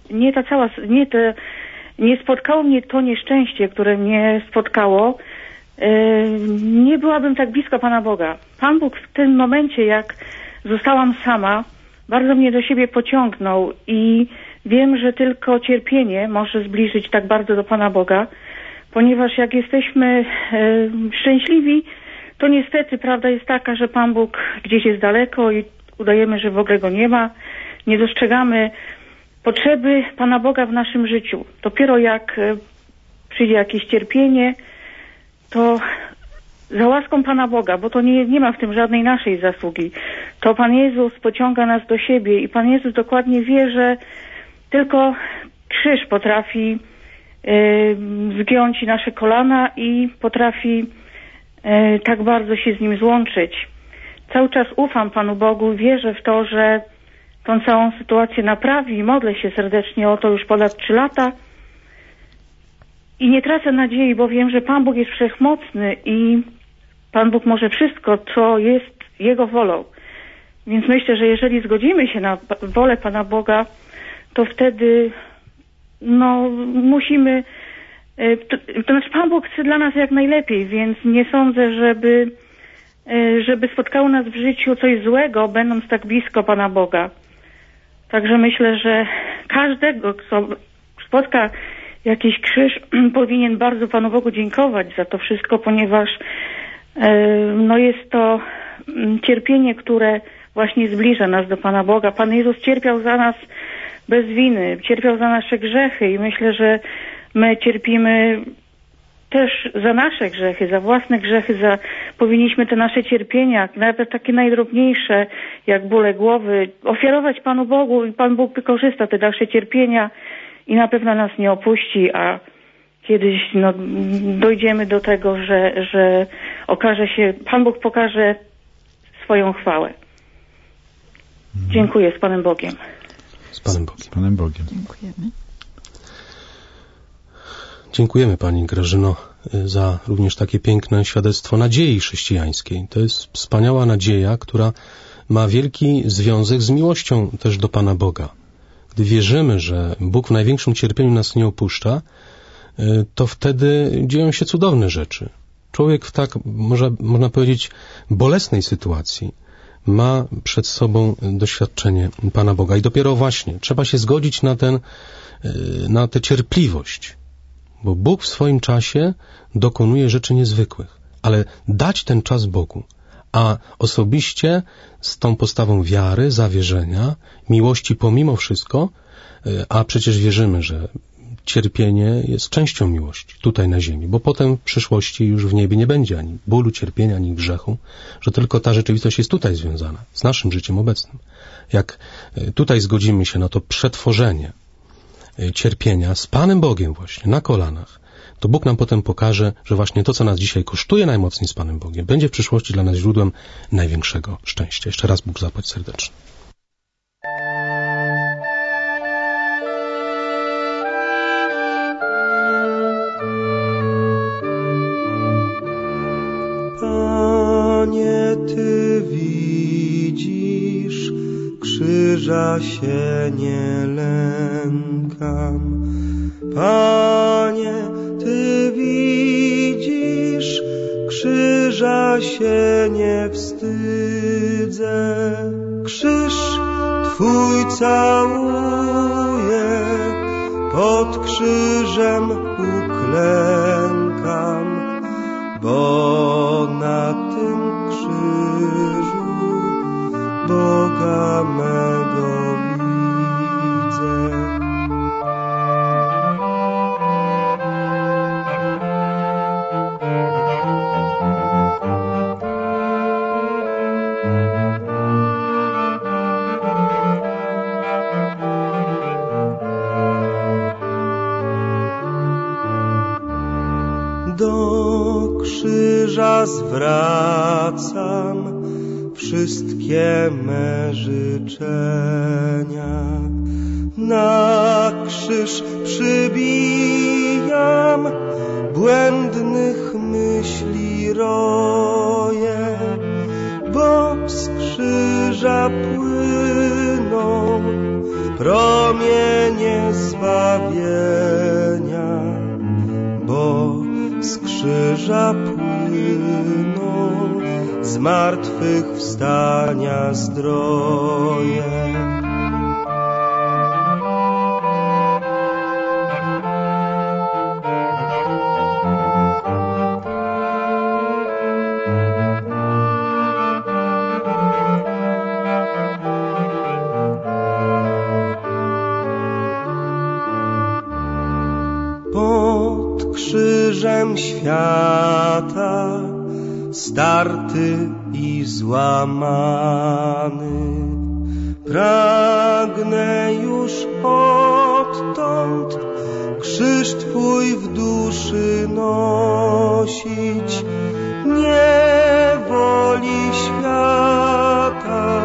nie spotkało mnie to nieszczęście, które mnie spotkało, nie byłabym tak blisko Pana Boga. Pan Bóg w tym momencie, jak zostałam sama, bardzo mnie do siebie pociągnął i wiem, że tylko cierpienie może zbliżyć tak bardzo do Pana Boga, ponieważ jak jesteśmy szczęśliwi, to niestety prawda jest taka, że Pan Bóg gdzieś jest daleko i udajemy, że w ogóle Go nie ma. Nie dostrzegamy potrzeby Pana Boga w naszym życiu. Dopiero jak przyjdzie jakieś cierpienie, to za łaską Pana Boga, bo to nie ma w tym żadnej naszej zasługi. To Pan Jezus pociąga nas do siebie i Pan Jezus dokładnie wie, że tylko krzyż potrafi zgiąć nasze kolana i potrafi tak bardzo się z Nim złączyć. Cały czas ufam Panu Bogu i wierzę w to, że tą całą sytuację naprawi. Modlę się serdecznie o to już ponad 3 lata i nie tracę nadziei, bo wiem, że Pan Bóg jest wszechmocny i Pan Bóg może wszystko, co jest Jego wolą. Więc myślę, że jeżeli zgodzimy się na wolę Pana Boga, to wtedy musimy... To znaczy Pan Bóg chce dla nas jak najlepiej, więc nie sądzę, żeby spotkało nas w życiu coś złego, będąc tak blisko Pana Boga. Także myślę, że każdego, kto spotka jakiś krzyż, powinien bardzo Panu Bogu dziękować za to wszystko, ponieważ jest to cierpienie, które właśnie zbliża nas do Pana Boga. Pan Jezus cierpiał za nas bez winy, cierpiał za nasze grzechy i myślę, że my cierpimy też za nasze grzechy, za własne grzechy, powinniśmy te nasze cierpienia, nawet takie najdrobniejsze, jak bóle głowy, ofiarować Panu Bogu i Pan Bóg wykorzysta te nasze cierpienia i na pewno nas nie opuści, a kiedyś dojdziemy do tego, że okaże się, Pan Bóg pokaże swoją chwałę. Dziękuję, z Panem Bogiem. Z Panem Bogiem. Z Panem Bogiem. Dziękujemy. Dziękujemy Pani Grażyno za również takie piękne świadectwo nadziei chrześcijańskiej. To jest wspaniała nadzieja, która ma wielki związek z miłością też do Pana Boga. Gdy wierzymy, że Bóg w największym cierpieniu nas nie opuszcza, to wtedy dzieją się cudowne rzeczy. Człowiek w tak, można powiedzieć, bolesnej sytuacji ma przed sobą doświadczenie Pana Boga. I dopiero właśnie trzeba się zgodzić na tę cierpliwość. Bo Bóg w swoim czasie dokonuje rzeczy niezwykłych. Ale dać ten czas Bogu, a osobiście z tą postawą wiary, zawierzenia, miłości pomimo wszystko, a przecież wierzymy, że cierpienie jest częścią miłości tutaj na ziemi, bo potem w przyszłości już w niebie nie będzie ani bólu, cierpienia, ani grzechu, że tylko ta rzeczywistość jest tutaj związana z naszym życiem obecnym. Jak tutaj zgodzimy się na to przetworzenie cierpienia z Panem Bogiem właśnie, na kolanach, to Bóg nam potem pokaże, że właśnie to, co nas dzisiaj kosztuje najmocniej z Panem Bogiem, będzie w przyszłości dla nas źródłem największego szczęścia. Jeszcze raz Bóg zapłać serdecznie. Panie, Ty widzisz, krzyża się nie lękam. Panie, Ty widzisz, krzyża się nie wstydzę. Krzyż Twój całuję, pod krzyżem uklękam, bo na tym krzyżu Boga mego widzę. Do krzyża zwracam wszystkie me życzenia. Na krzyż przybijam błędnych myśli roje, bo z krzyża płyną promienie zbawienia, bo z krzyża płyną zmartwychwstania zdroje. Pod krzyżem świata starty i złamany, pragnę już odtąd krzyż Twój w duszy nosić, nie woli świata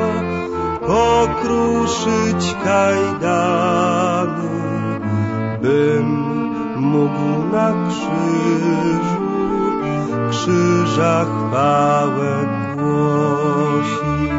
pokruszyć kajdany, bym mógł na krzyża chwałę głosić.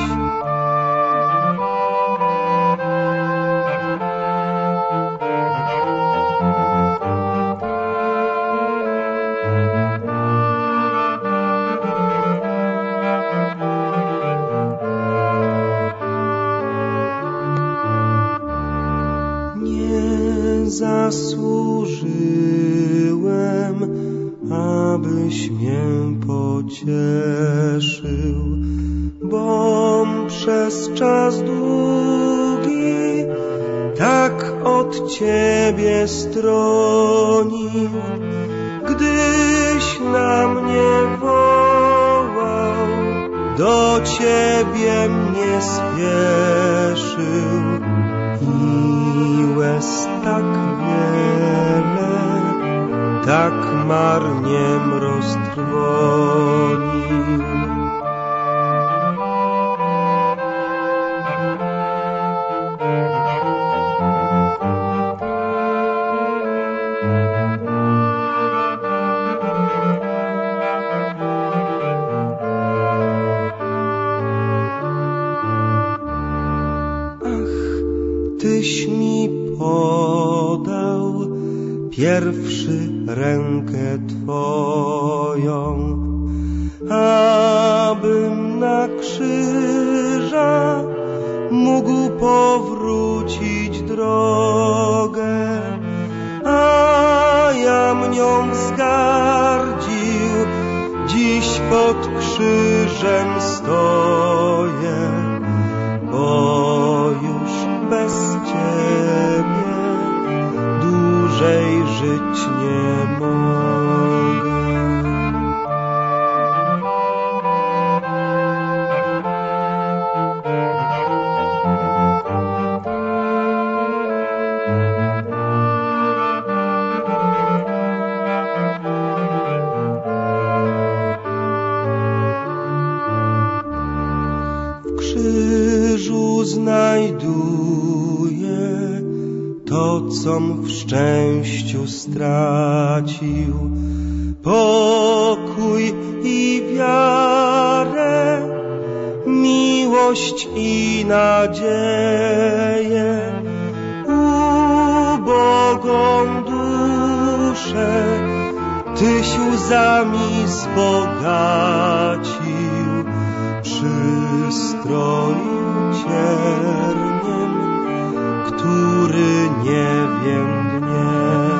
Nie zasłużyłem, abyś mnie pocieszył, bom przez czas długi tak od Ciebie stronił. Gdyś na mnie wołał, do Ciebie mnie spieszył i łez tak wiele tak marniem roztrwonił. Tyś mi podał pierwszy rękę Twoją, abym na krzyża mógł powrócić drogę, a jam nią wzgardził, dziś pod krzyżem stoję, bo już bez Ciebie dłużej żyć nie mogę. odnajduje to, com w szczęściu stracił, pokój i wiarę, miłość i nadzieję, ubogą duszę Tyś łzami zbogacił, przystroił cierniem, który nie więdnieje.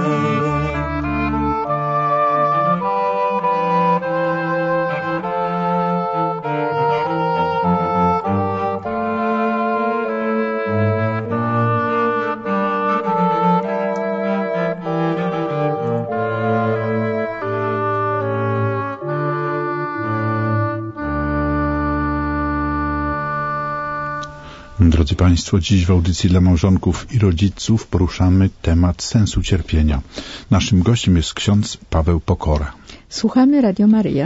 Drodzy Państwo, dziś w audycji dla małżonków i rodziców poruszamy temat sensu cierpienia. Naszym gościem jest ksiądz Paweł Pokora. Słuchamy Radio Maryja.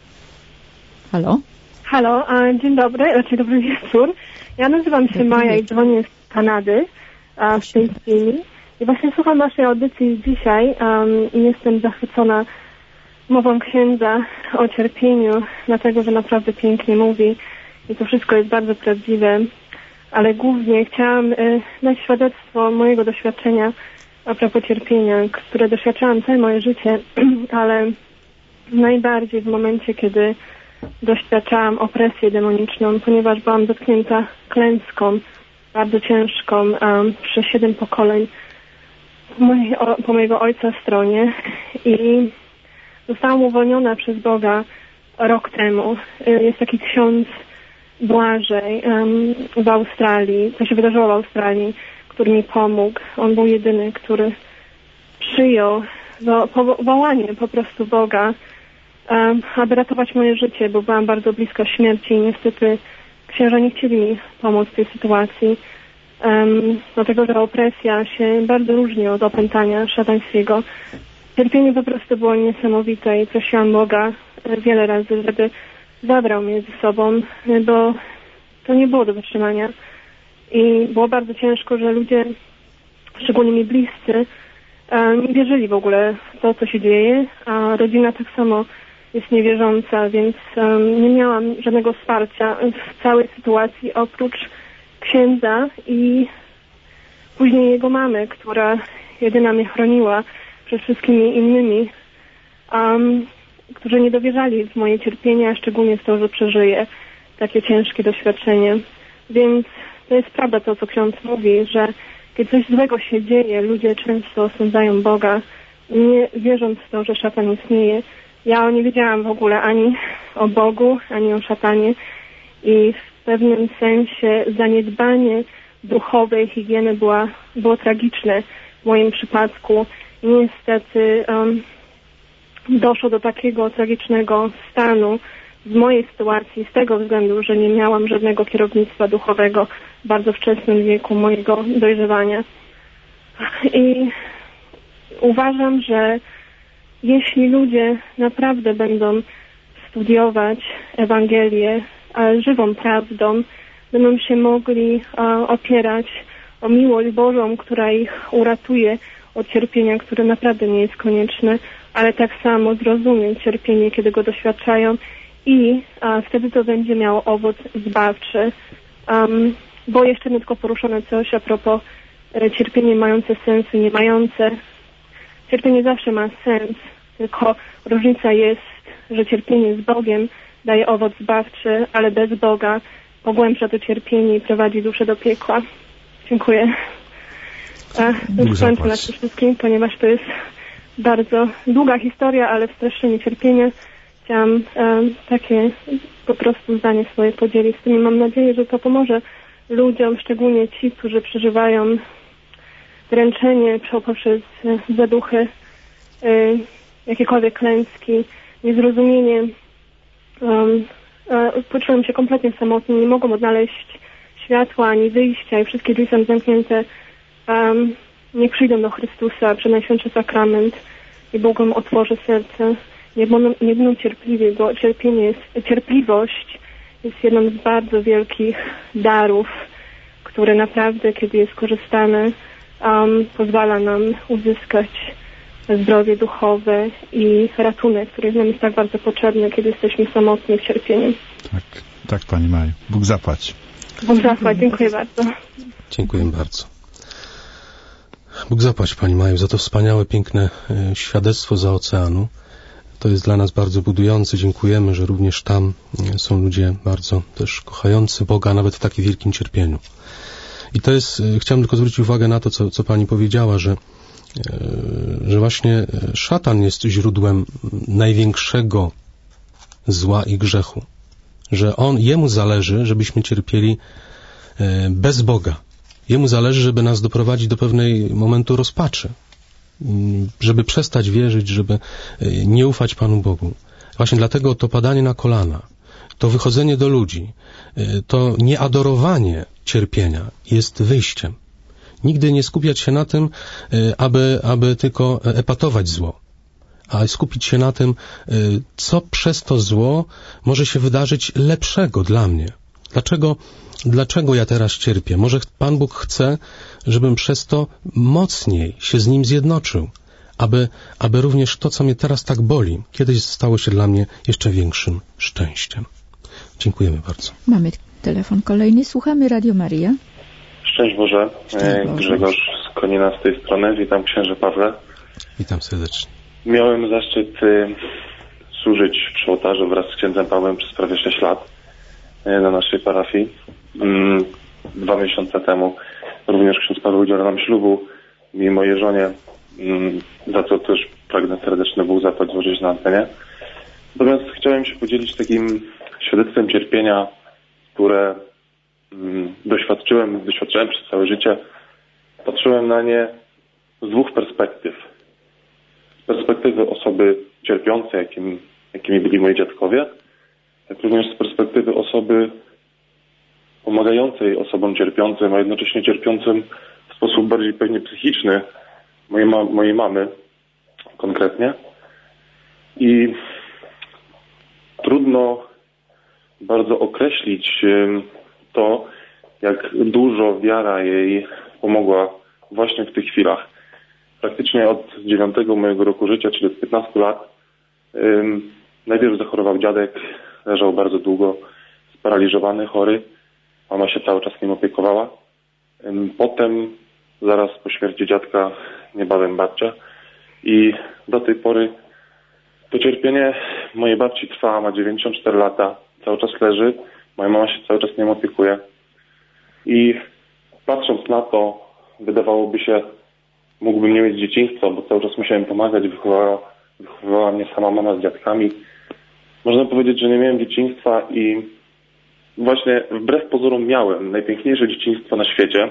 Halo? Halo, dzień dobry, raczej dobry wieczór. Ja nazywam się Maja i dzwonię z Kanady w tej chwili. I właśnie słucham waszej audycji dzisiaj i jestem zachwycona mową księdza o cierpieniu, dlatego że naprawdę pięknie mówi i to wszystko jest bardzo prawdziwe. Ale głównie chciałam dać świadectwo mojego doświadczenia a propos cierpienia, które doświadczałam całe moje życie, ale najbardziej w momencie, kiedy doświadczałam opresję demoniczną, ponieważ byłam dotknięta klęską bardzo ciężką przez 7 pokoleń po mojego ojca stronie i zostałam uwolniona przez Boga rok temu. Jest taki ksiądz Błażej w Australii, to się wydarzyło w Australii, który mi pomógł. On był jedyny, który przyjął wołanie po prostu Boga, aby ratować moje życie, bo byłam bardzo blisko śmierci i niestety księża nie chcieli mi pomóc w tej sytuacji, dlatego że opresja się bardzo różni od opętania szatańskiego. Cierpienie po prostu było niesamowite i prosiłam Boga wiele razy, żeby zabrał mnie ze sobą, bo to nie było do wytrzymania. I było bardzo ciężko, że ludzie, szczególnie mi bliscy, nie wierzyli w ogóle w to, co się dzieje, a rodzina tak samo jest niewierząca, więc nie miałam żadnego wsparcia w całej sytuacji oprócz księdza i później jego mamy, która jedyna mnie chroniła przed wszystkimi innymi, którzy nie dowierzali w moje cierpienie, a szczególnie w to, że przeżyję takie ciężkie doświadczenie. Więc to jest prawda to, co ksiądz mówi, że kiedy coś złego się dzieje, ludzie często osądzają Boga, nie wierząc w to, że szatan istnieje. Ja nie wiedziałam w ogóle ani o Bogu, ani o szatanie i w pewnym sensie zaniedbanie duchowej higieny było tragiczne w moim przypadku. Niestety doszło do takiego tragicznego stanu w mojej sytuacji z tego względu, że nie miałam żadnego kierownictwa duchowego w bardzo wczesnym wieku mojego dojrzewania. I uważam, że jeśli ludzie naprawdę będą studiować Ewangelię żywą prawdą, będą się mogli opierać o miłość Bożą, która ich uratuje od cierpienia, które naprawdę nie jest konieczne, ale tak samo zrozumieć cierpienie, kiedy go doświadczają i wtedy to będzie miało owoc zbawczy. Bo jeszcze nie tylko poruszone coś a propos cierpienie mające sens i nie mające. Cierpienie zawsze ma sens, tylko różnica jest, że cierpienie z Bogiem daje owoc zbawczy, ale bez Boga pogłębsza to cierpienie i prowadzi duszę do piekła. Dziękuję. Skończę na tym wszystkim, ponieważ to jest bardzo długa historia, ale w streszczeniu cierpienia chciałam takie po prostu zdanie swoje podzielić z tym i mam nadzieję, że to pomoże ludziom, szczególnie ci, którzy przeżywają dręczenie poprzez zaduchy, jakiekolwiek klęski, niezrozumienie. Poczułem się kompletnie samotny, nie mogłem odnaleźć światła ani wyjścia i wszystkie drzwi są zamknięte. Niech przyjdą do Chrystusa, przez Najświętszy Sakrament i Bogom otworzy serce. Nie będą cierpliwi, bo cierpliwość jest jedną z bardzo wielkich darów, który naprawdę, kiedy jest korzystany, pozwala nam uzyskać zdrowie duchowe i ratunek, który nam jest tak bardzo potrzebny, kiedy jesteśmy samotni w cierpieniu. Tak, Pani Maju. Bóg zapłać. Bóg zapłać, dziękuję bardzo. Dziękuję bardzo. Bóg zapłać Pani Maju za to wspaniałe, piękne świadectwo za oceanu. To jest dla nas bardzo budujące. Dziękujemy, że również tam są ludzie bardzo też kochający Boga, nawet w takim wielkim cierpieniu. I to jest, chciałem tylko zwrócić uwagę na to, co Pani powiedziała, że właśnie szatan jest źródłem największego zła i grzechu. Że jemu zależy, żebyśmy cierpieli bez Boga. Jemu zależy, żeby nas doprowadzić do pewnego momentu rozpaczy. Żeby przestać wierzyć, żeby nie ufać Panu Bogu. Właśnie dlatego to padanie na kolana, to wychodzenie do ludzi, to nieadorowanie cierpienia jest wyjściem. Nigdy nie skupiać się na tym, aby tylko epatować zło, a skupić się na tym, co przez to zło może się wydarzyć lepszego dla mnie. Dlaczego ja teraz cierpię? Może Pan Bóg chce, żebym przez to mocniej się z Nim zjednoczył, aby również to, co mnie teraz tak boli, kiedyś stało się dla mnie jeszcze większym szczęściem. Dziękujemy bardzo. Mamy telefon kolejny. Słuchamy Radio Maryja. Szczęść Boże. Grzegorz z Konina z tej strony. Witam księże Pawle. Witam serdecznie. Miałem zaszczyt służyć przy ołtarzu wraz z księdzem Pawłem przez prawie 6 lat na naszej parafii. 2 miesiące temu również ksiądz Paweł udzielił nam ślubu mi i mojej żonie, za co też pragnę serdecznie Bóg zapłać złożyć na antenie. Natomiast chciałem się podzielić takim świadectwem cierpienia, które doświadczyłem przez całe życie. Patrzyłem na nie z 2 perspektyw. Z perspektywy osoby cierpiącej, jakimi byli moi dziadkowie, jak również z perspektywy osoby pomagającej osobom cierpiącym, a jednocześnie cierpiącym w sposób bardziej pewnie psychiczny, mojej mamy konkretnie. I trudno bardzo określić to, jak dużo wiara jej pomogła właśnie w tych chwilach. Praktycznie od 9 mojego roku życia, czyli od 15 lat, najpierw zachorował dziadek, leżał bardzo długo, sparaliżowany, chory. Mama się cały czas nim opiekowała. Potem, zaraz po śmierci dziadka, niebawem babcia. I do tej pory to cierpienie mojej babci trwa, ma 94 lata, cały czas leży, moja mama się cały czas nim opiekuje. I patrząc na to, wydawałoby się, mógłbym nie mieć dzieciństwa, bo cały czas musiałem pomagać, wychowywała mnie sama mama z dziadkami. Można powiedzieć, że nie miałem dzieciństwa i właśnie wbrew pozorom miałem najpiękniejsze dzieciństwo na świecie.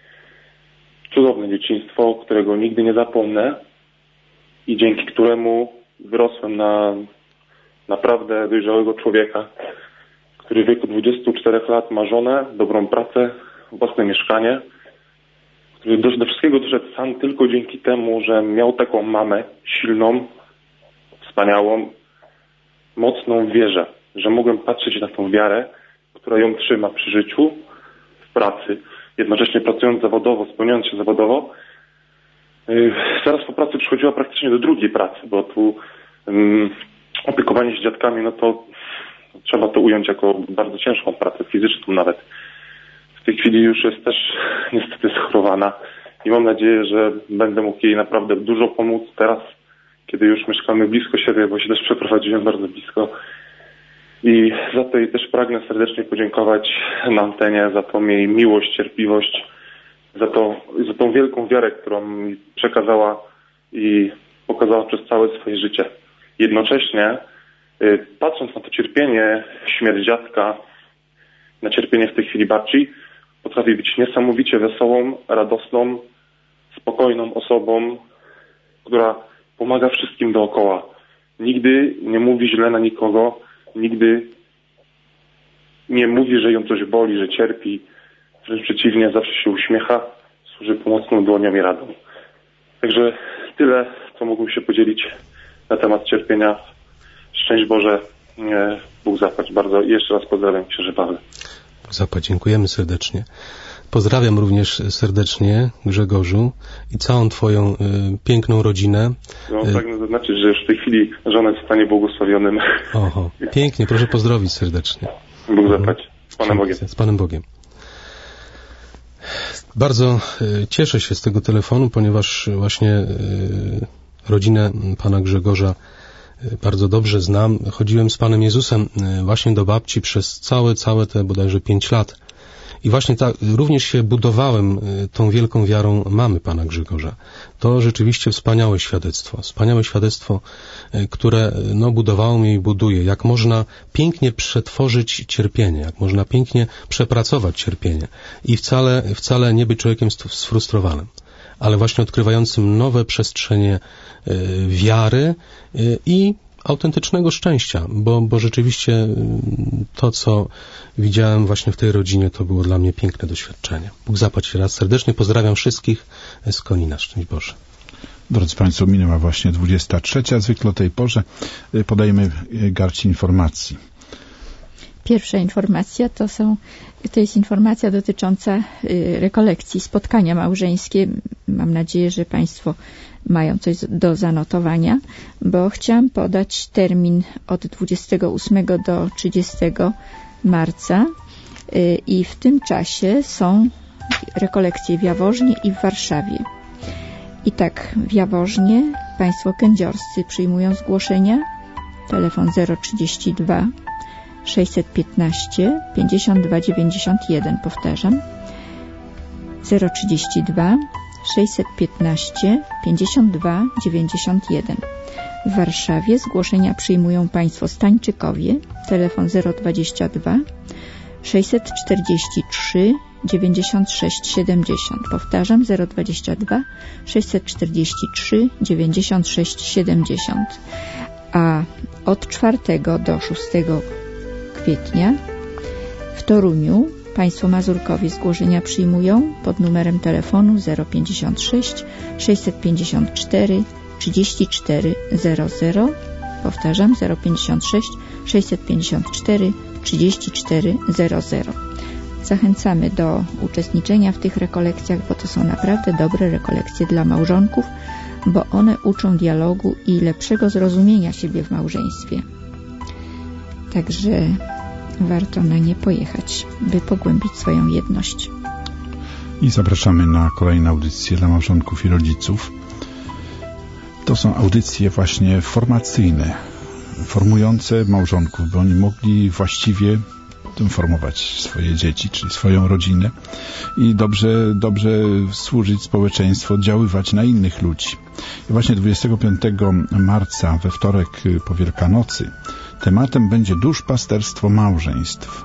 Cudowne dzieciństwo, którego nigdy nie zapomnę i dzięki któremu wyrosłem na naprawdę dojrzałego człowieka, który w wieku 24 lat ma żonę, dobrą pracę, własne mieszkanie, który do wszystkiego doszedł sam tylko dzięki temu, że miał taką mamę silną, wspaniałą, mocną wierę, że mogłem patrzeć na tą wiarę, która ją trzyma przy życiu, w pracy, jednocześnie pracując zawodowo, spełniając się zawodowo. Zaraz po pracy przychodziła praktycznie do drugiej pracy, bo tu opiekowanie się dziadkami, no to trzeba to ująć jako bardzo ciężką pracę, fizyczną nawet. W tej chwili już jest też niestety schorowana i mam nadzieję, że będę mógł jej naprawdę dużo pomóc teraz, kiedy już mieszkamy blisko siebie, bo się też przeprowadziłem bardzo blisko. I za to jej też pragnę serdecznie podziękować na antenie, za tą jej miłość, cierpliwość, za tą wielką wiarę, którą mi przekazała i pokazała przez całe swoje życie. Jednocześnie, patrząc na to cierpienie, śmierć dziadka, na cierpienie w tej chwili babci, potrafi być niesamowicie wesołą, radosną, spokojną osobą, która pomaga wszystkim dookoła. Nigdy nie mówi źle na nikogo, nigdy nie mówi, że ją coś boli, że cierpi. Wręcz przeciwnie, zawsze się uśmiecha, służy pomocną dłonią i radą. Także tyle, co mógłbym się podzielić na temat cierpienia. Szczęść Boże, Bóg zapłać bardzo. I jeszcze raz pozdrawiam księży Paweł. Bóg zapłać, dziękujemy serdecznie. Pozdrawiam również serdecznie, Grzegorzu, i całą Twoją piękną rodzinę. No, pragnę zaznaczyć, że już w tej chwili żona jest w stanie błogosławionym. Oho, pięknie, proszę pozdrowić serdecznie. Bóg zapłać. Z Panem Bogiem. Z Panem Bogiem. Bardzo cieszę się z tego telefonu, ponieważ właśnie rodzinę pana Grzegorza bardzo dobrze znam. Chodziłem z Panem Jezusem właśnie do babci przez całe te bodajże 5 lat. I właśnie tak, również się budowałem tą wielką wiarą mamy pana Grzegorza. To rzeczywiście wspaniałe świadectwo, które budowało mnie i buduje. Jak można pięknie przetworzyć cierpienie, jak można pięknie przepracować cierpienie i wcale nie być człowiekiem sfrustrowanym, ale właśnie odkrywającym nowe przestrzenie wiary i autentycznego szczęścia, bo rzeczywiście to, co widziałem właśnie w tej rodzinie, to było dla mnie piękne doświadczenie. Bóg zapłać raz serdecznie. Pozdrawiam wszystkich z Konina. Szczęść Boże. Drodzy Państwo, minęła właśnie 23. Zwykle o tej porze podajemy garść informacji. Pierwsza informacja to jest informacja dotycząca rekolekcji, spotkania małżeńskie. Mam nadzieję, że Państwo mają coś do zanotowania, bo chciałam podać termin od 28 do 30 marca i w tym czasie są rekolekcje w Jaworznie i w Warszawie. I tak w Jaworznie Państwo kędziorscy przyjmują zgłoszenia. Telefon 032 615 52 91. Powtarzam. 032 615 52 91. W Warszawie zgłoszenia przyjmują Państwo Stańczykowie. Telefon 022 643 96 70. Powtarzam, 022 643 96 70. A od 4 do 6 kwietnia w Toruniu Państwo Mazurkowie zgłoszenia przyjmują pod numerem telefonu 056 654 34 00. Powtarzam, 056 654 34 00. Zachęcamy do uczestniczenia w tych rekolekcjach, bo to są naprawdę dobre rekolekcje dla małżonków, bo one uczą dialogu i lepszego zrozumienia siebie w małżeństwie. Także warto na nie pojechać, by pogłębić swoją jedność. I zapraszamy na kolejne audycje dla małżonków i rodziców. To są audycje właśnie formacyjne, formujące małżonków, by oni mogli właściwie formować swoje dzieci, czyli swoją rodzinę i dobrze służyć społeczeństwu, oddziaływać na innych ludzi. I właśnie 25 marca, we wtorek po Wielkanocy, tematem będzie duszpasterstwo małżeństw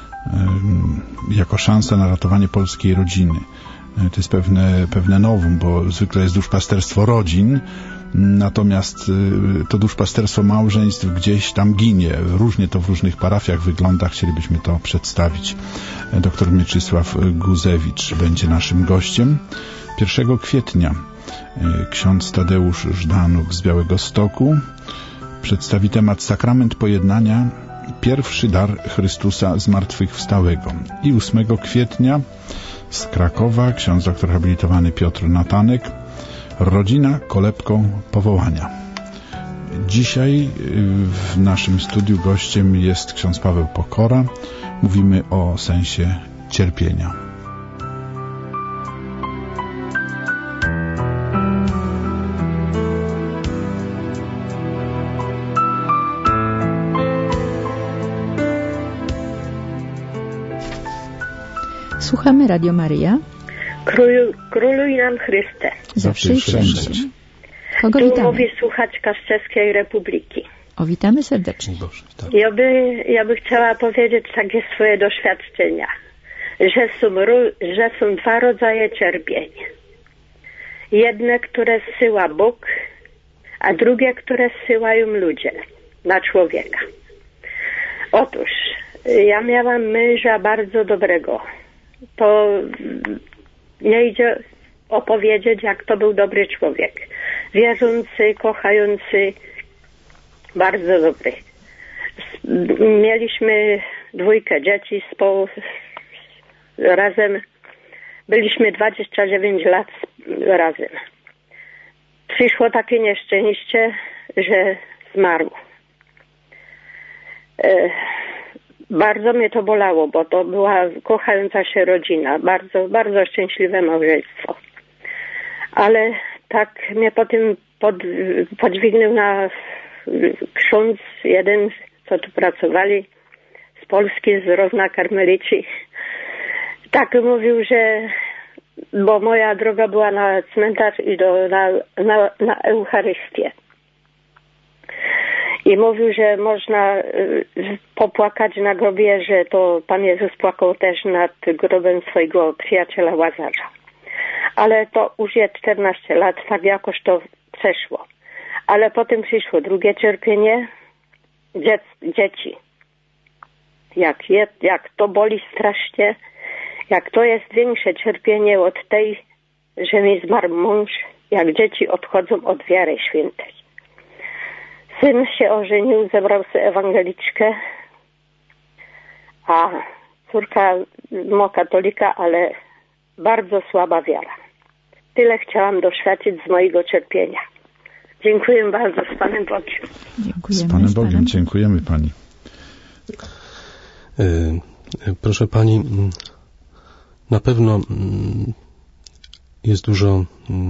jako szansa na ratowanie polskiej rodziny. To jest pewne novum, bo zwykle jest duszpasterstwo rodzin, natomiast to duszpasterstwo małżeństw gdzieś tam ginie. Różnie to w różnych parafiach wygląda. Chcielibyśmy to przedstawić. Dr Mieczysław Guzewicz będzie naszym gościem. 1 kwietnia ksiądz Tadeusz Żdanuk z Białegostoku przedstawi temat Sakrament Pojednania, pierwszy dar Chrystusa zmartwychwstałego. I 8 kwietnia z Krakowa ksiądz doktor habilitowany Piotr Natanek, rodzina kolebką powołania. Dzisiaj w naszym studiu gościem jest ksiądz Paweł Pokora. Mówimy o sensie cierpienia. Słuchamy Radio Maryja. Króluj nam Chryste. Zawsze i wszędzie. Kogo tu witamy? mówi słuchaczka z Czeskiej Republiki. O, witamy serdecznie. Boże, tak. Ja by chciała powiedzieć takie swoje doświadczenia, że są 2 rodzaje cierpień. Jedne, które zsyła Bóg, a drugie, które zsyłają ludzie na człowieka. Otóż, ja miałam męża bardzo dobrego. To nie idzie opowiedzieć, jak to był dobry człowiek. Wierzący, kochający, bardzo dobry. Mieliśmy 2 dzieci razem Byliśmy 29 lat razem. Przyszło takie nieszczęście, że zmarł. Bardzo mnie to bolało, bo to była kochająca się rodzina, bardzo, bardzo szczęśliwe małżeństwo. Ale tak mnie potem podźwignął na ksiądz jeden, co tu pracowali z Polski, z Rozna Karmelici. Tak mówił, że bo moja droga była na cmentarz i na Eucharystię. I mówił, że można popłakać na grobie, że to Pan Jezus płakał też nad grobem swojego przyjaciela Łazarza. Ale to już jest 14 lat, tak jakoś to przeszło. Ale potem przyszło drugie cierpienie, dzieci. Jak to boli strasznie, jak to jest większe cierpienie od tej, że mi zmarł mąż, jak dzieci odchodzą od wiary świętej. Syn się ożenił, zebrał sobie ewangeliczkę, a córka katolika, ale bardzo słaba wiara. Tyle chciałam doświadczyć z mojego cierpienia. Dziękuję bardzo, z Panem Bogiem. Z Panem Bogiem, dziękujemy Pani. Proszę Pani, na pewno jest dużo,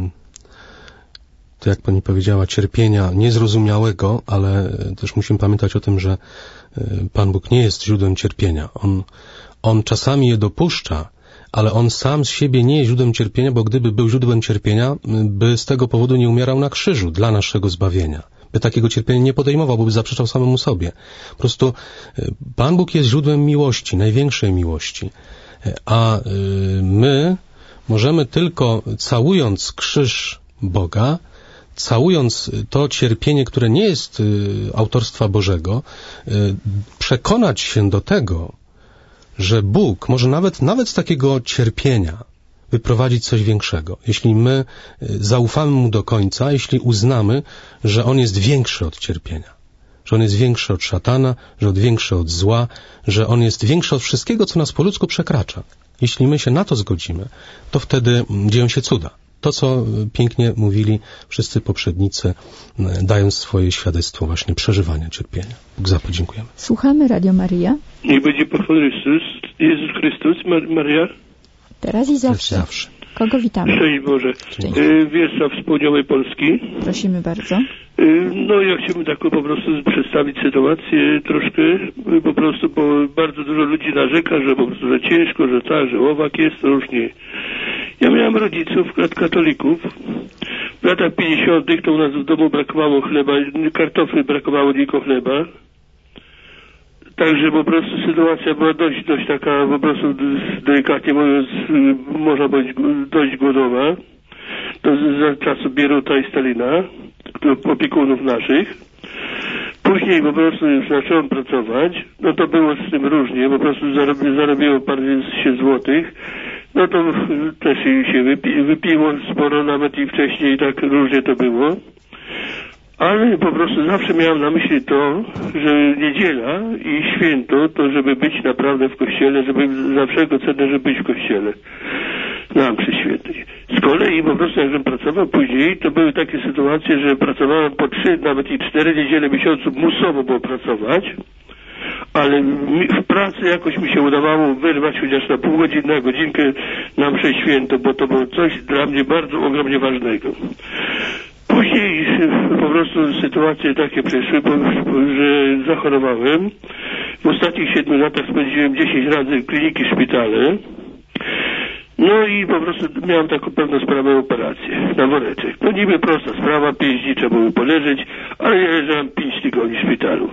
to jak Pani powiedziała, cierpienia niezrozumiałego, ale też musimy pamiętać o tym, że Pan Bóg nie jest źródłem cierpienia. On czasami je dopuszcza, ale On sam z siebie nie jest źródłem cierpienia, bo gdyby był źródłem cierpienia, by z tego powodu nie umierał na krzyżu dla naszego zbawienia. By takiego cierpienia nie podejmował, bo by zaprzeczał samemu sobie. Po prostu Pan Bóg jest źródłem miłości, największej miłości. A my możemy tylko całując krzyż Boga, całując to cierpienie, które nie jest autorstwa Bożego, przekonać się do tego, że Bóg może nawet z takiego cierpienia wyprowadzić coś większego. Jeśli my zaufamy Mu do końca, jeśli uznamy, że On jest większy od cierpienia, że On jest większy od szatana, że On jest większy od zła, że On jest większy od wszystkiego, co nas po ludzku przekracza. Jeśli my się na to zgodzimy, to wtedy dzieją się cuda. To, co pięknie mówili wszyscy poprzednicy, dając swoje świadectwo właśnie przeżywania cierpienia. Bóg zapłać, dziękujemy. Słuchamy Radio Maryja. Niech będzie pochwalony Jezus Chrystus, Maria. Teraz i zawsze. Kogo witamy? Szczęść Boże. Wiesław z południowej Polski. Prosimy bardzo. No ja chciałbym tak po prostu przedstawić sytuację troszkę, po prostu, bo bardzo dużo ludzi narzeka, że po prostu, że ciężko, że tak, że owak jest, różnie. Ja miałem rodziców, katolików. W latach 50. to u nas w domu brakowało chleba, kartofli brakowało, tylko chleba. Także po prostu sytuacja była dość taka, po prostu delikatnie mówiąc, można powiedzieć, dość głodowa. To za czasu Bieruta i Stalina, opiekunów naszych. Później po prostu już zacząłem pracować, no to było z tym różnie, po prostu zarobiło paręset złotych, no to też się wypiło sporo, nawet i wcześniej tak różnie to było. Ale po prostu zawsze miałem na myśli to, że niedziela i święto, to żeby być naprawdę w kościele, żeby za wszelką cenę, żeby być w kościele na mszy świętej. Z kolei po prostu jakbym pracował później, to były takie sytuacje, że pracowałem po 3, nawet i 4 niedziele w miesiącu, musowo było pracować, ale w pracy jakoś mi się udawało wyrwać chociaż na pół godziny, na godzinkę na mszę świętą, bo to było coś dla mnie bardzo ogromnie ważnego. Później po prostu sytuacje takie przyszły, że zachorowałem. W ostatnich 7 latach spędziłem 10 razy kliniki, szpitale. No i po prostu miałem taką pewną sprawę, operację na woreczek. No niby prosta sprawa, 5 dni trzeba było poleżeć, ale ja leżałem 5 tygodni w szpitalu.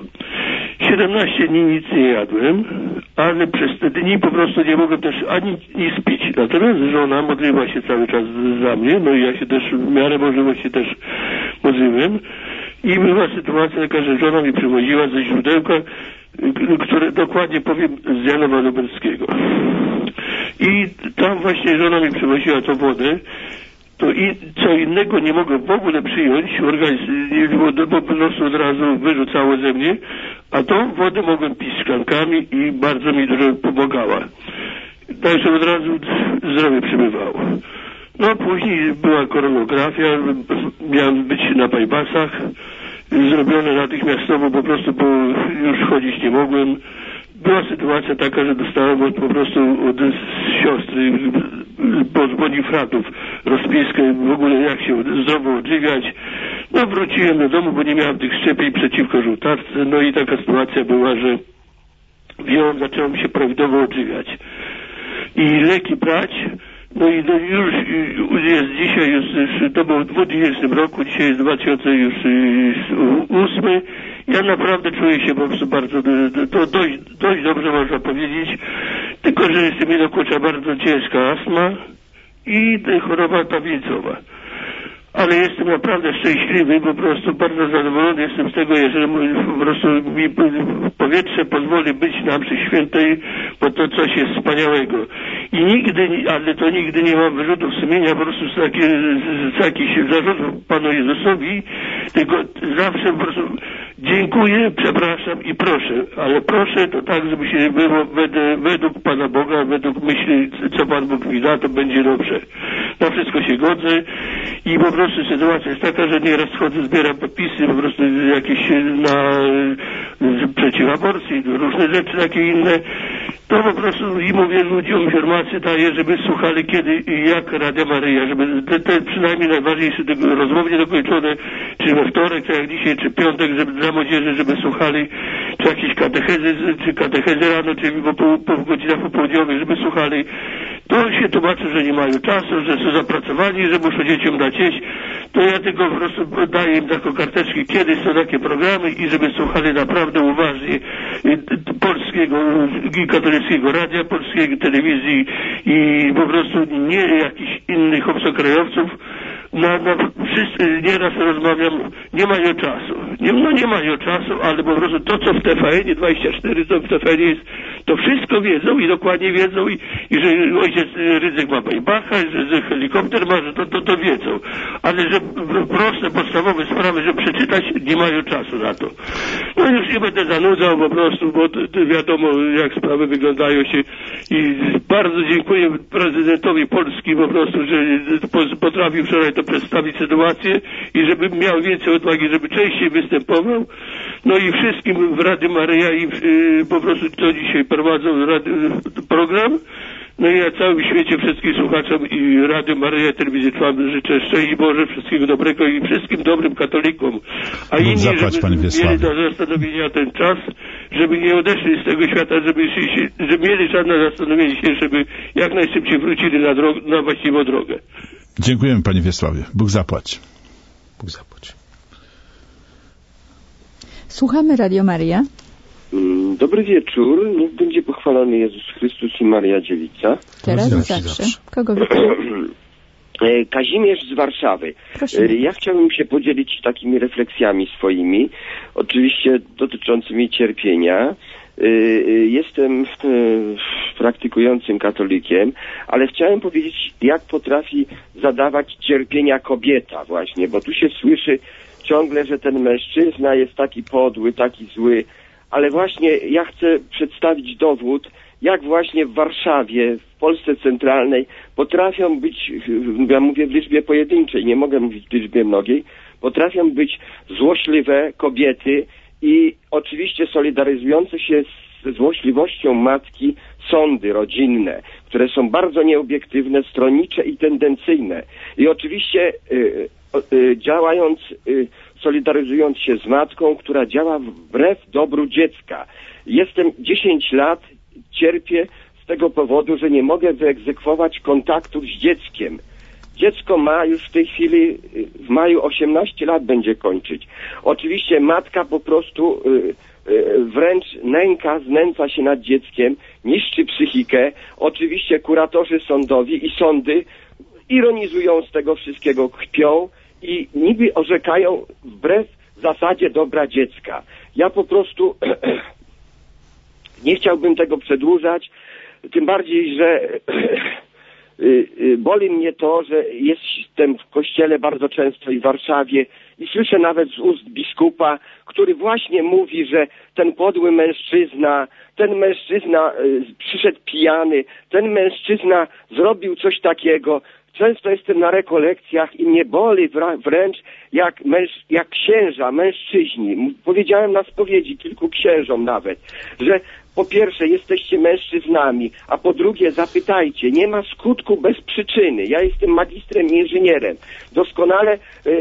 17 dni nic nie jadłem, ale przez te dni po prostu nie mogłem też ani nic pić. Natomiast żona modliła się cały czas za mnie, no i ja się też w miarę możliwości też modliłem. I była sytuacja taka, że żona mi przywoziła ze źródełka, które dokładnie powiem z Janowa Lubelskiego. I tam właśnie żona mi przywoziła tą wodę, to i co innego nie mogłem w ogóle przyjąć, organizm nie było, bo po prostu od razu wyrzucało ze mnie, a tą wodę mogłem pić szklankami i bardzo mi dużo pomagała. także od razu zdrowie przybywało. No później była koronografia, miałem być na bypassach, zrobione natychmiastowo po prostu, bo już chodzić nie mogłem. Była sytuacja taka, że dostałem po prostu od siostry pod bonifratów rozpiskę w ogóle jak się zdrowo odżywiać. No wróciłem do domu, bo nie miałem tych szczepień przeciwko żółtawce. No i taka sytuacja była, że zacząłem się prawidłowo odżywiać i leki brać. No i już jest dzisiaj, to było w 2000 roku, dzisiaj jest 2008. Ja naprawdę czuję się po prostu bardzo, to dość dobrze można powiedzieć, tylko że jeszcze mnie dokucza bardzo ciężka astma i choroba tablicowa. Ale jestem naprawdę szczęśliwy, po prostu bardzo zadowolony jestem z tego, jeżeli po prostu mi powietrze pozwoli być na mszy świętej, bo to coś jest wspaniałego. I nigdy nie mam wyrzutów sumienia po prostu z jakichś zarzutów Panu Jezusowi, tylko zawsze po prostu dziękuję, przepraszam i proszę, ale proszę to tak, żeby się było według Pana Boga, według myśli, co Pan Bóg mi da, to będzie dobrze. Na wszystko się godzę i po prostu sytuacja jest taka, że nieraz chodzę, zbieram podpisy po prostu jakieś przeciw aborcji, różne rzeczy takie inne. To po prostu i mówię ludziom, informacje daję, żeby słuchali kiedy i jak Radia Maryja, żeby te przynajmniej najważniejsze rozmowy niedokończone, czy we wtorek, tak jak dzisiaj, czy piątek, żeby dla młodzieży, żeby słuchali, czy jakieś katechezy rano, czy po godzinach popołudniowych, żeby słuchali. To się tłumaczy, że nie mają czasu, że są zapracowani, że muszą dzieciom dać jeść. To ja tylko po prostu daję im taką karteczkę, kiedy są takie programy i żeby słuchali naprawdę uważnie polskiego i katolickiego radia, polskiej telewizji i po prostu nie jakichś innych obcokrajowców. Wszyscy nieraz rozmawiam, nie mają czasu. Nie mają czasu, ale po prostu to, co w TVN 24, co w TVN jest, to wszystko wiedzą i dokładnie wiedzą i że ojciec Rydzyk ma Bajbacha, że helikopter ma, że to wiedzą. Ale że proste, podstawowe sprawy, żeby przeczytać, nie mają czasu na to. No już nie będę zanudzał po prostu, bo wiadomo, jak sprawy wyglądają się i bardzo dziękuję prezydentowi Polski po prostu, że potrafił wczoraj to przedstawić sytuację i żebym miał więcej odwagi, żeby częściej występował. No i wszystkim w Radiu Maryja i po prostu to dzisiaj prowadzą program. No i ja całym świecie wszystkim słuchaczom i Radio Maryja, Telewizji Trwam życzę szczęść Boże, wszystkiego dobrego i wszystkim dobrym katolikom. A inni, żeby mieli do zastanowienia ten czas, żeby nie odeszli z tego świata, żeby mieli żadne zastanowienie się, żeby jak najszybciej wrócili na właściwą drogę. Dziękujemy Panie Wiesławie. Bóg zapłać. Bóg zapłać. Słuchamy Radio Maryja. Dobry wieczór. Niech będzie pochwalony Jezus Chrystus i Maria Dziewica. Teraz i zawsze. Kogo witamy? Kazimierz z Warszawy. Proszę. Ja chciałbym się podzielić takimi refleksjami swoimi, oczywiście dotyczącymi cierpienia. Jestem praktykującym katolikiem, ale chciałem powiedzieć, jak potrafi zadawać cierpienia kobieta właśnie, bo tu się słyszy ciągle, że ten mężczyzna jest taki podły, taki zły, ale właśnie ja chcę przedstawić dowód, jak właśnie w Warszawie, w Polsce centralnej potrafią być, ja mówię w liczbie pojedynczej, nie mogę mówić w liczbie mnogiej, potrafią być złośliwe kobiety i oczywiście solidaryzujące się ze złośliwością matki sądy rodzinne, które są bardzo nieobiektywne, stronnicze i tendencyjne. I oczywiście działając, solidaryzując się z matką, która działa wbrew dobru dziecka. Jestem 10 lat, cierpię z tego powodu, że nie mogę wyegzekwować kontaktów z dzieckiem. Dziecko ma już w tej chwili, w maju 18 lat będzie kończyć. Oczywiście matka po prostu wręcz znęca się nad dzieckiem, niszczy psychikę. Oczywiście kuratorzy sądowi i sądy ironizują z tego wszystkiego, kpią i niby orzekają wbrew zasadzie dobra dziecka. Ja po prostu nie chciałbym tego przedłużać, tym bardziej, że boli mnie to, że jestem w kościele bardzo często i w Warszawie i słyszę nawet z ust biskupa, który właśnie mówi, że ten podły mężczyzna, przyszedł pijany, ten mężczyzna zrobił coś takiego. Często jestem na rekolekcjach i mnie boli wręcz jak księża, mężczyźni. Powiedziałem na spowiedzi kilku księżom nawet, że po pierwsze jesteście mężczyznami, a po drugie zapytajcie, nie ma skutku bez przyczyny. Ja jestem magistrem i inżynierem. Doskonale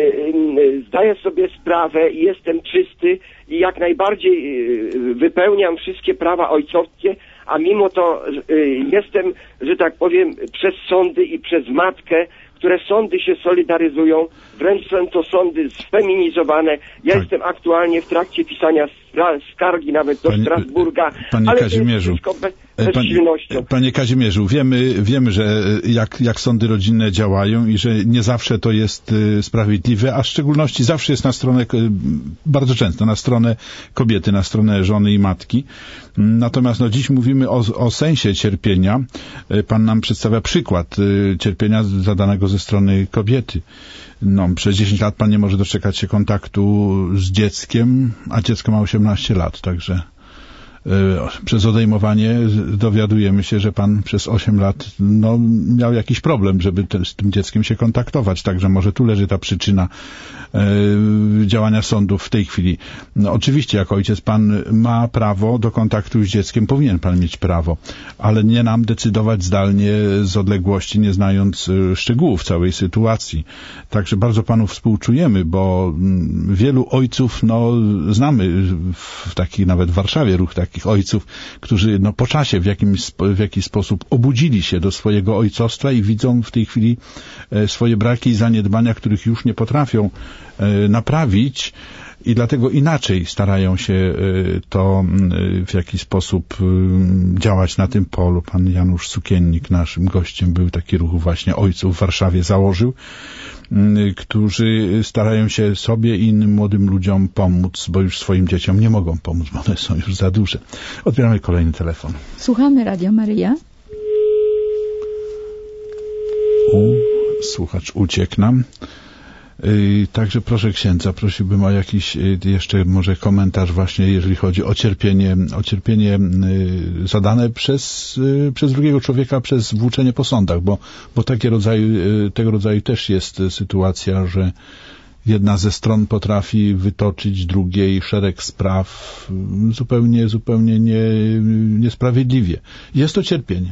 zdaję sobie sprawę i jestem czysty i jak najbardziej wypełniam wszystkie prawa ojcowskie, a mimo to jestem, że tak powiem, przez sądy i przez matkę, które sądy się solidaryzują, wręcz są to sądy sfeminizowane. Ja jestem aktualnie w trakcie pisania skargi nawet do Strasburga, ale Kazimierzu, to jest wszystko bezsilnością. Panie Kazimierzu, wiemy, że jak sądy rodzinne działają i że nie zawsze to jest sprawiedliwe, a w szczególności zawsze jest na stronę, bardzo często na stronę kobiety, na stronę żony i matki. Natomiast dziś mówimy o sensie cierpienia. Pan nam przedstawia przykład cierpienia zadanego ze strony kobiety. Przez 10 lat pan nie może doczekać się kontaktu z dzieckiem, a dziecko ma 18 lat, także przez odejmowanie dowiadujemy się, że pan przez 8 lat miał jakiś problem, żeby z tym dzieckiem się kontaktować, także może tu leży ta przyczyna działania sądów w tej chwili. Oczywiście jako ojciec pan ma prawo do kontaktu z dzieckiem, powinien pan mieć prawo, ale nie nam decydować zdalnie z odległości, nie znając szczegółów całej sytuacji. Także bardzo panu współczujemy, bo wielu ojców, znamy w takich, nawet w Warszawie ruch takich ojców, którzy po czasie w jakiś sposób obudzili się do swojego ojcostwa i widzą w tej chwili swoje braki i zaniedbania, których już nie potrafią naprawić i dlatego inaczej starają się to w jakiś sposób działać na tym polu. Pan Janusz Sukiennik, naszym gościem, był taki ruch właśnie ojców w Warszawie, założył, którzy starają się sobie i innym młodym ludziom pomóc, bo już swoim dzieciom nie mogą pomóc, bo one są już za duże. Odbieramy kolejny telefon. Słuchamy Radio Maryja. Słuchacz uciekł nam. Także proszę księdza, prosiłbym o jakiś jeszcze może komentarz właśnie, jeżeli chodzi o cierpienie zadane przez drugiego człowieka, przez włóczenie po sądach, bo tego rodzaju też jest sytuacja, że jedna ze stron potrafi wytoczyć drugiej szereg spraw zupełnie niesprawiedliwie. Jest to cierpienie.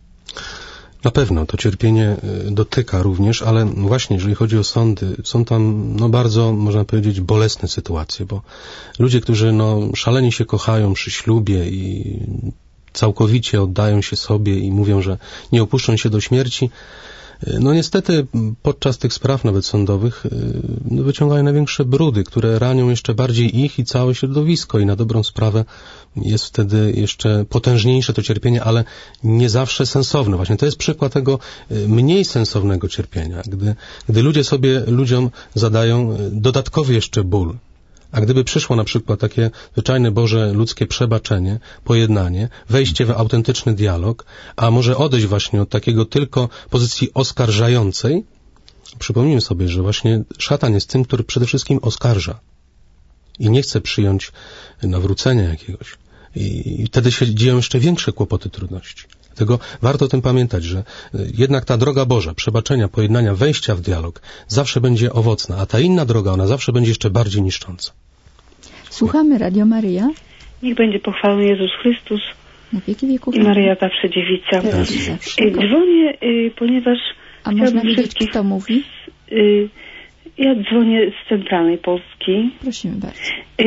Na pewno to cierpienie dotyka również, ale właśnie jeżeli chodzi o sądy, są tam bardzo, można powiedzieć, bolesne sytuacje, bo ludzie, którzy szalenie się kochają przy ślubie i całkowicie oddają się sobie i mówią, że nie opuszczą się do śmierci, niestety podczas tych spraw nawet sądowych wyciągają największe brudy, które ranią jeszcze bardziej ich i całe środowisko i na dobrą sprawę jest wtedy jeszcze potężniejsze to cierpienie, ale nie zawsze sensowne. Właśnie to jest przykład tego mniej sensownego cierpienia, gdy ludziom zadają dodatkowy jeszcze ból. A gdyby przyszło na przykład takie zwyczajne Boże ludzkie przebaczenie, pojednanie, wejście w autentyczny dialog, a może odejść właśnie od takiego tylko pozycji oskarżającej, przypomnijmy sobie, że właśnie szatan jest tym, który przede wszystkim oskarża i nie chce przyjąć nawrócenia jakiegoś. I wtedy się dzieją jeszcze większe kłopoty, trudności. Dlatego warto o tym pamiętać, że jednak ta droga Boża, przebaczenia, pojednania, wejścia w dialog zawsze będzie owocna, a ta inna droga, ona zawsze będzie jeszcze bardziej niszcząca. Słuchamy Radio Maryja. Niech będzie pochwalony Jezus Chrystus na wieki wieków. I Maryja zawsze dziewica. Dzwonię, ponieważ a można wiedzieć, kto mówi? Ja dzwonię z centralnej Polski. Prosimy bardzo.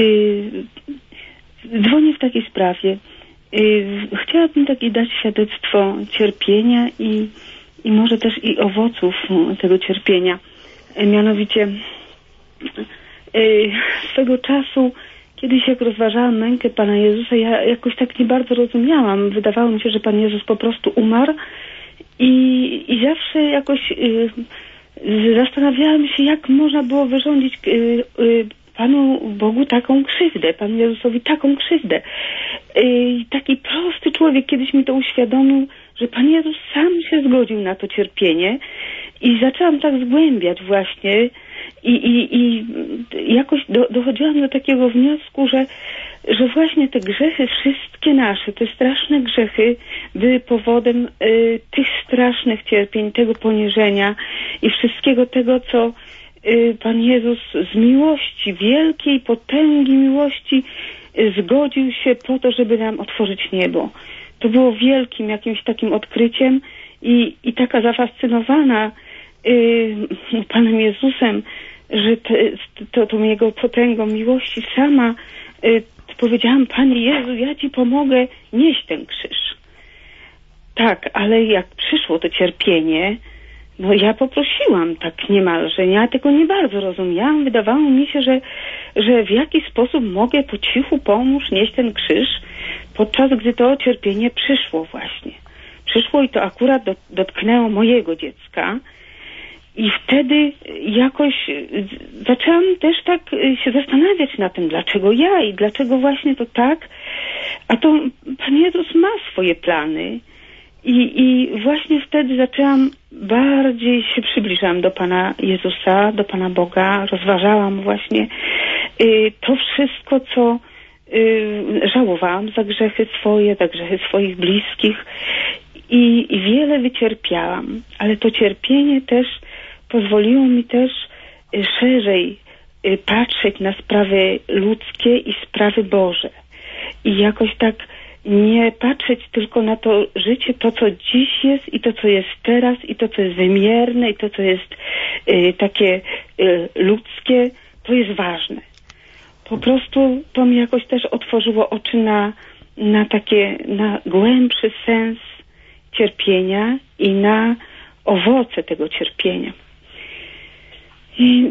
Dzwonię w takiej sprawie. Chciałabym takie dać świadectwo cierpienia i może też i owoców tego cierpienia. Mianowicie swego czasu, kiedyś jak rozważałam mękę Pana Jezusa, ja jakoś tak nie bardzo rozumiałam. Wydawało mi się, że Pan Jezus po prostu umarł i zawsze jakoś zastanawiałam się, jak można było wyrządzić Panu Bogu taką krzywdę, Panu Jezusowi taką krzywdę. Taki prosty człowiek kiedyś mi to uświadomił, że Pan Jezus sam się zgodził na to cierpienie I zaczęłam tak zgłębiać właśnie i jakoś dochodziłam do takiego wniosku, że właśnie te grzechy wszystkie nasze, te straszne grzechy były powodem tych strasznych cierpień, tego poniżenia i wszystkiego tego, co Pan Jezus z miłości, wielkiej potęgi miłości zgodził się po to, żeby nam otworzyć niebo. To było wielkim jakimś takim odkryciem i taka zafascynowana Panem Jezusem, że tą Jego potęgą miłości sama powiedziałam: Panie Jezu, ja Ci pomogę nieść ten krzyż. Tak, ale jak przyszło to cierpienie, no ja poprosiłam tak niemalże, ja tego nie bardzo rozumiałam. Wydawało mi się, że w jakiś sposób mogę po cichu pomóż nieść ten krzyż, podczas gdy to cierpienie przyszło właśnie. Przyszło i to akurat dotknęło mojego dziecka. I wtedy jakoś zaczęłam też tak się zastanawiać nad tym, dlaczego ja i dlaczego właśnie to tak. A to Pan Jezus ma swoje plany. I właśnie wtedy zaczęłam bardziej się przybliżałam do Pana Jezusa, do Pana Boga. Rozważałam właśnie to wszystko, co żałowałam za grzechy swoje, za grzechy swoich bliskich. I wiele wycierpiałam. Ale to cierpienie też pozwoliło mi też szerzej patrzeć na sprawy ludzkie i sprawy Boże. I jakoś tak nie patrzeć tylko na to życie, to co dziś jest i to co jest teraz i to co jest wymierne i to co jest takie ludzkie, to jest ważne. Po prostu to mi jakoś też otworzyło oczy na głębszy sens cierpienia i na owoce tego cierpienia. I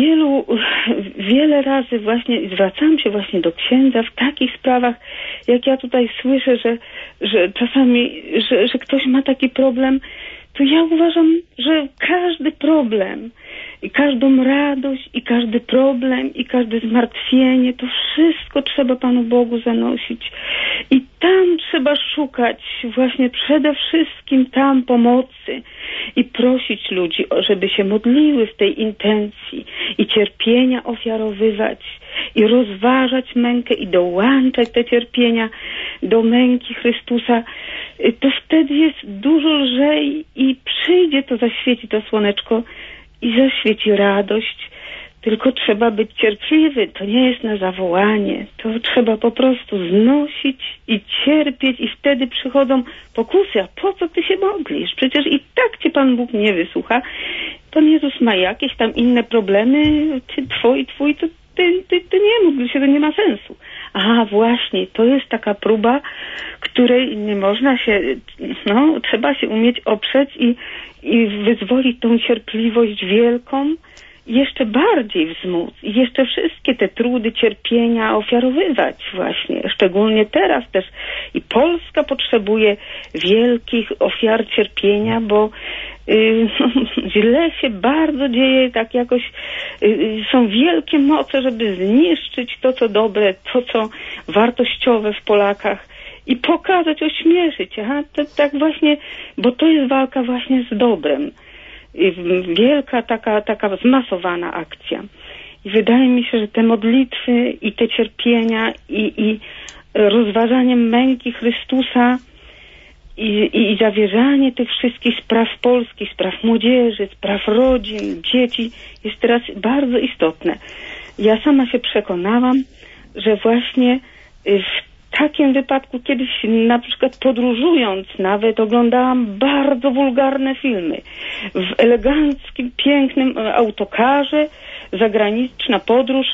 wiele razy właśnie zwracam się właśnie do księdza w takich sprawach, jak ja tutaj słyszę, że czasami, że ktoś ma taki problem, to ja uważam, że każdy problem i każdą radość i każdy problem i każde zmartwienie, to wszystko trzeba Panu Bogu zanosić. I tam trzeba szukać właśnie przede wszystkim tam pomocy i prosić ludzi, żeby się modliły w tej intencji i cierpienia ofiarowywać i rozważać mękę i dołączać te cierpienia do męki Chrystusa. To wtedy jest dużo lżej i przyjdzie to, zaświeci to słoneczko i zaświeci radość. Tylko trzeba być cierpliwy. To nie jest na zawołanie. To trzeba po prostu znosić i cierpieć i wtedy przychodzą pokusy. A po co ty się modlisz? Przecież i tak cię Pan Bóg nie wysłucha. Pan Jezus ma jakieś tam inne problemy. Twój, to ty nie módl się, to nie ma sensu. A właśnie, to jest taka próba, której nie można się, trzeba się umieć oprzeć i wyzwolić tą cierpliwość wielką, jeszcze bardziej wzmóc i jeszcze wszystkie te trudy, cierpienia ofiarowywać właśnie. Szczególnie teraz też i Polska potrzebuje wielkich ofiar cierpienia, bo źle się bardzo dzieje, tak jakoś są wielkie moce, żeby zniszczyć to, co dobre, to, co wartościowe w Polakach i pokazać, ośmieszyć. Tak właśnie, bo to jest walka właśnie z dobrem. Wielka taka zmasowana akcja. I wydaje mi się, że te modlitwy i te cierpienia i rozważanie męki Chrystusa i zawierzanie tych wszystkich spraw polskich, spraw młodzieży, spraw rodzin, dzieci jest teraz bardzo istotne. Ja sama się przekonałam, że właśnie w takim wypadku kiedyś na przykład podróżując nawet oglądałam bardzo wulgarne filmy. W eleganckim, pięknym autokarze, zagraniczna podróż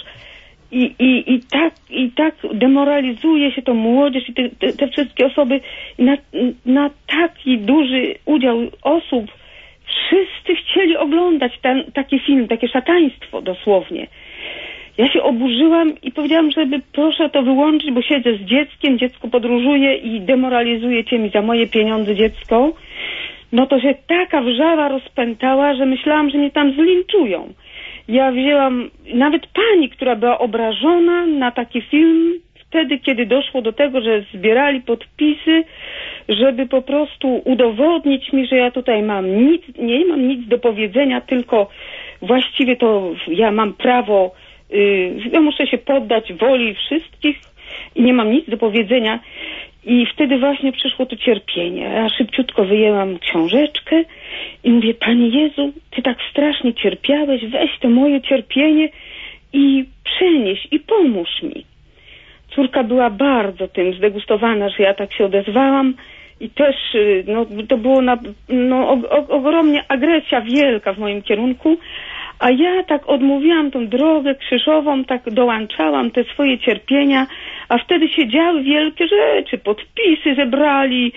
i tak demoralizuje się to młodzież i te wszystkie osoby na taki duży udział osób. Wszyscy chcieli oglądać taki film, takie szataństwo dosłownie. Ja się oburzyłam i powiedziałam, żeby proszę to wyłączyć, bo siedzę z dzieckiem, dziecko podróżuje i demoralizujecie mi za moje pieniądze dziecko. No to się taka wrzawa rozpętała, że myślałam, że mnie tam zlinczują. Ja wzięłam nawet pani, która była obrażona na taki film wtedy, kiedy doszło do tego, że zbierali podpisy, żeby po prostu udowodnić mi, że ja tutaj nie mam nic do powiedzenia, tylko właściwie to ja mam prawo, ja muszę się poddać woli wszystkich i nie mam nic do powiedzenia. I wtedy właśnie przyszło to cierpienie. Ja szybciutko wyjęłam książeczkę i mówię, Panie Jezu, Ty tak strasznie cierpiałeś, weź to moje cierpienie i przenieś i pomóż mi. Córka była bardzo tym zdegustowana, że ja tak się odezwałam i też to było ogromnie agresja wielka w moim kierunku, a ja tak odmówiłam tą drogę krzyżową, tak dołączałam te swoje cierpienia, a wtedy się działy wielkie rzeczy, podpisy zebrali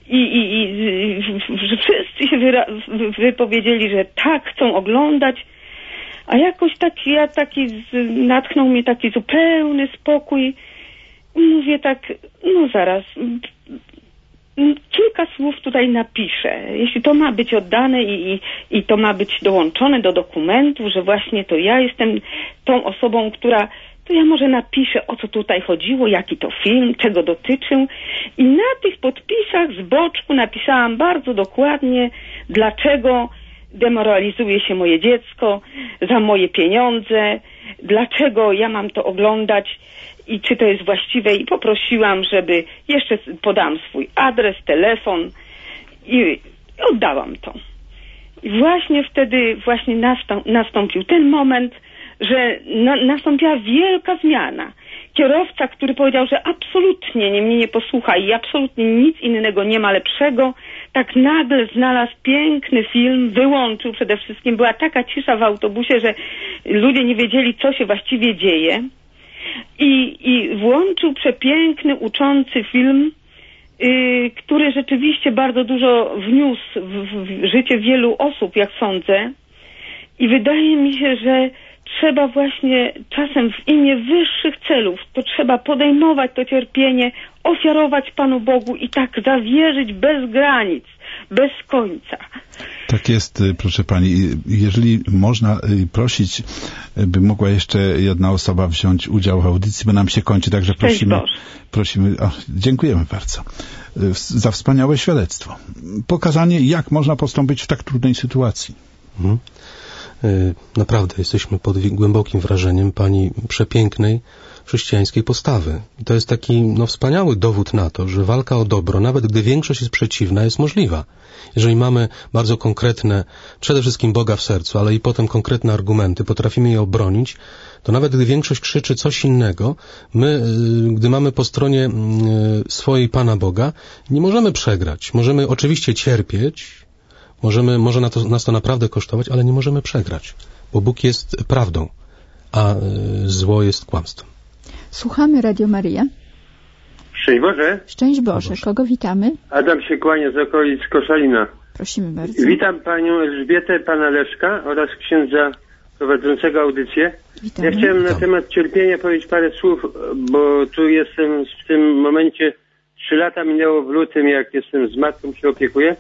i że wszyscy się wypowiedzieli, że tak chcą oglądać, a jakoś natchnął mnie taki zupełny spokój. Mówię tak, zaraz, kilka słów tutaj napiszę. Jeśli to ma być oddane i to ma być dołączone do dokumentu, że właśnie to ja jestem tą osobą, to ja może napiszę, o co tutaj chodziło, jaki to film, czego dotyczył. I na tych podpisach z boczku napisałam bardzo dokładnie, dlaczego demoralizuje się moje dziecko za moje pieniądze, dlaczego ja mam to oglądać i czy to jest właściwe, i poprosiłam, żeby jeszcze podałam swój adres, telefon i oddałam to. I właśnie wtedy nastąpił ten moment, że nastąpiła wielka zmiana. Kierowca, który powiedział, że absolutnie mnie nie posłucha i absolutnie nic innego nie ma lepszego, tak nagle znalazł piękny film, wyłączył przede wszystkim. Była taka cisza w autobusie, że ludzie nie wiedzieli, co się właściwie dzieje. I włączył przepiękny, uczący film, który rzeczywiście bardzo dużo wniósł w życie wielu osób, jak sądzę. I wydaje mi się, że trzeba właśnie czasem w imię wyższych celów, to trzeba podejmować to cierpienie, ofiarować Panu Bogu i tak zawierzyć bez granic, bez końca. Tak jest, proszę Pani. Jeżeli można prosić, by mogła jeszcze jedna osoba wziąć udział w audycji, bo nam się kończy, także prosimy. Dziękujemy bardzo za wspaniałe świadectwo. Pokazanie, jak można postąpić w tak trudnej sytuacji. Naprawdę jesteśmy pod głębokim wrażeniem Pani przepięknej chrześcijańskiej postawy. I to jest taki wspaniały dowód na to, że walka o dobro, nawet gdy większość jest przeciwna, jest możliwa. Jeżeli mamy bardzo konkretne, przede wszystkim Boga w sercu, ale i potem konkretne argumenty, potrafimy je obronić, to nawet gdy większość krzyczy coś innego, my, gdy mamy po stronie swojej Pana Boga, nie możemy przegrać. Możemy oczywiście cierpieć, może nas to naprawdę kosztować, ale nie możemy przegrać, bo Bóg jest prawdą, a zło jest kłamstwem. Słuchamy Radio Maryja. Szczęść Boże. Szczęść Boże. Kogo witamy? Adam się kłania z okolic Koszalina. Prosimy bardzo. Witam Panią Elżbietę, Pana Leszka oraz księdza prowadzącego audycję. Witamy. Ja chciałem na temat cierpienia powiedzieć parę słów, bo tu jestem w tym momencie, 3 lata minęło w lutym, jak jestem z matką, się opiekuję,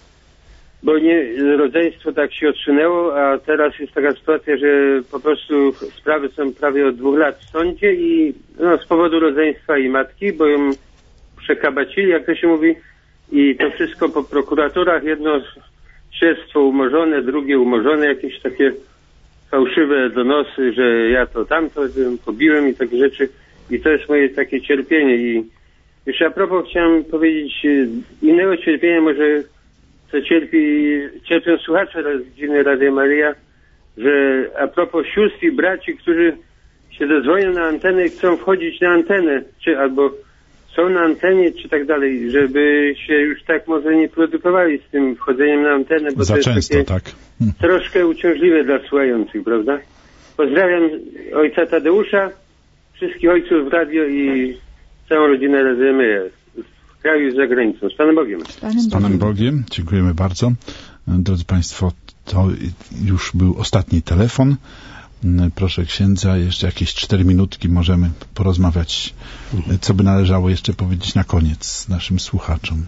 bo rodzeństwo tak się odsunęło, a teraz jest taka sytuacja, że po prostu sprawy są prawie od 2 lat w sądzie i z powodu rodzeństwa i matki, bo ją przekabacili, jak to się mówi, i to wszystko po prokuraturach, jedno śledztwo umorzone, drugie umorzone, jakieś takie fałszywe donosy, że ja to tamto pobiłem i takie rzeczy, i to jest moje takie cierpienie. I jeszcze a propos chciałem powiedzieć innego cierpienia, może co cierpią słuchacze rodziny Radia Maryja, że a propos sióstr i braci, którzy się dozwonią na antenę i chcą wchodzić na antenę, czy albo są na antenie, czy tak dalej, żeby się już tak może nie produkowali z tym wchodzeniem na antenę, bo za to jest często, takie troszkę uciążliwe dla słuchających, prawda? Pozdrawiam ojca Tadeusza, wszystkich ojców w radio i całą rodzinę Radia Maryja. W kraju i za granicą. Z Panem Bogiem. Z Panem Bogiem. Dziękujemy bardzo. Drodzy Państwo, to już był ostatni telefon. Proszę księdza, jeszcze jakieś 4 minutki możemy porozmawiać. Co by należało jeszcze powiedzieć na koniec naszym słuchaczom?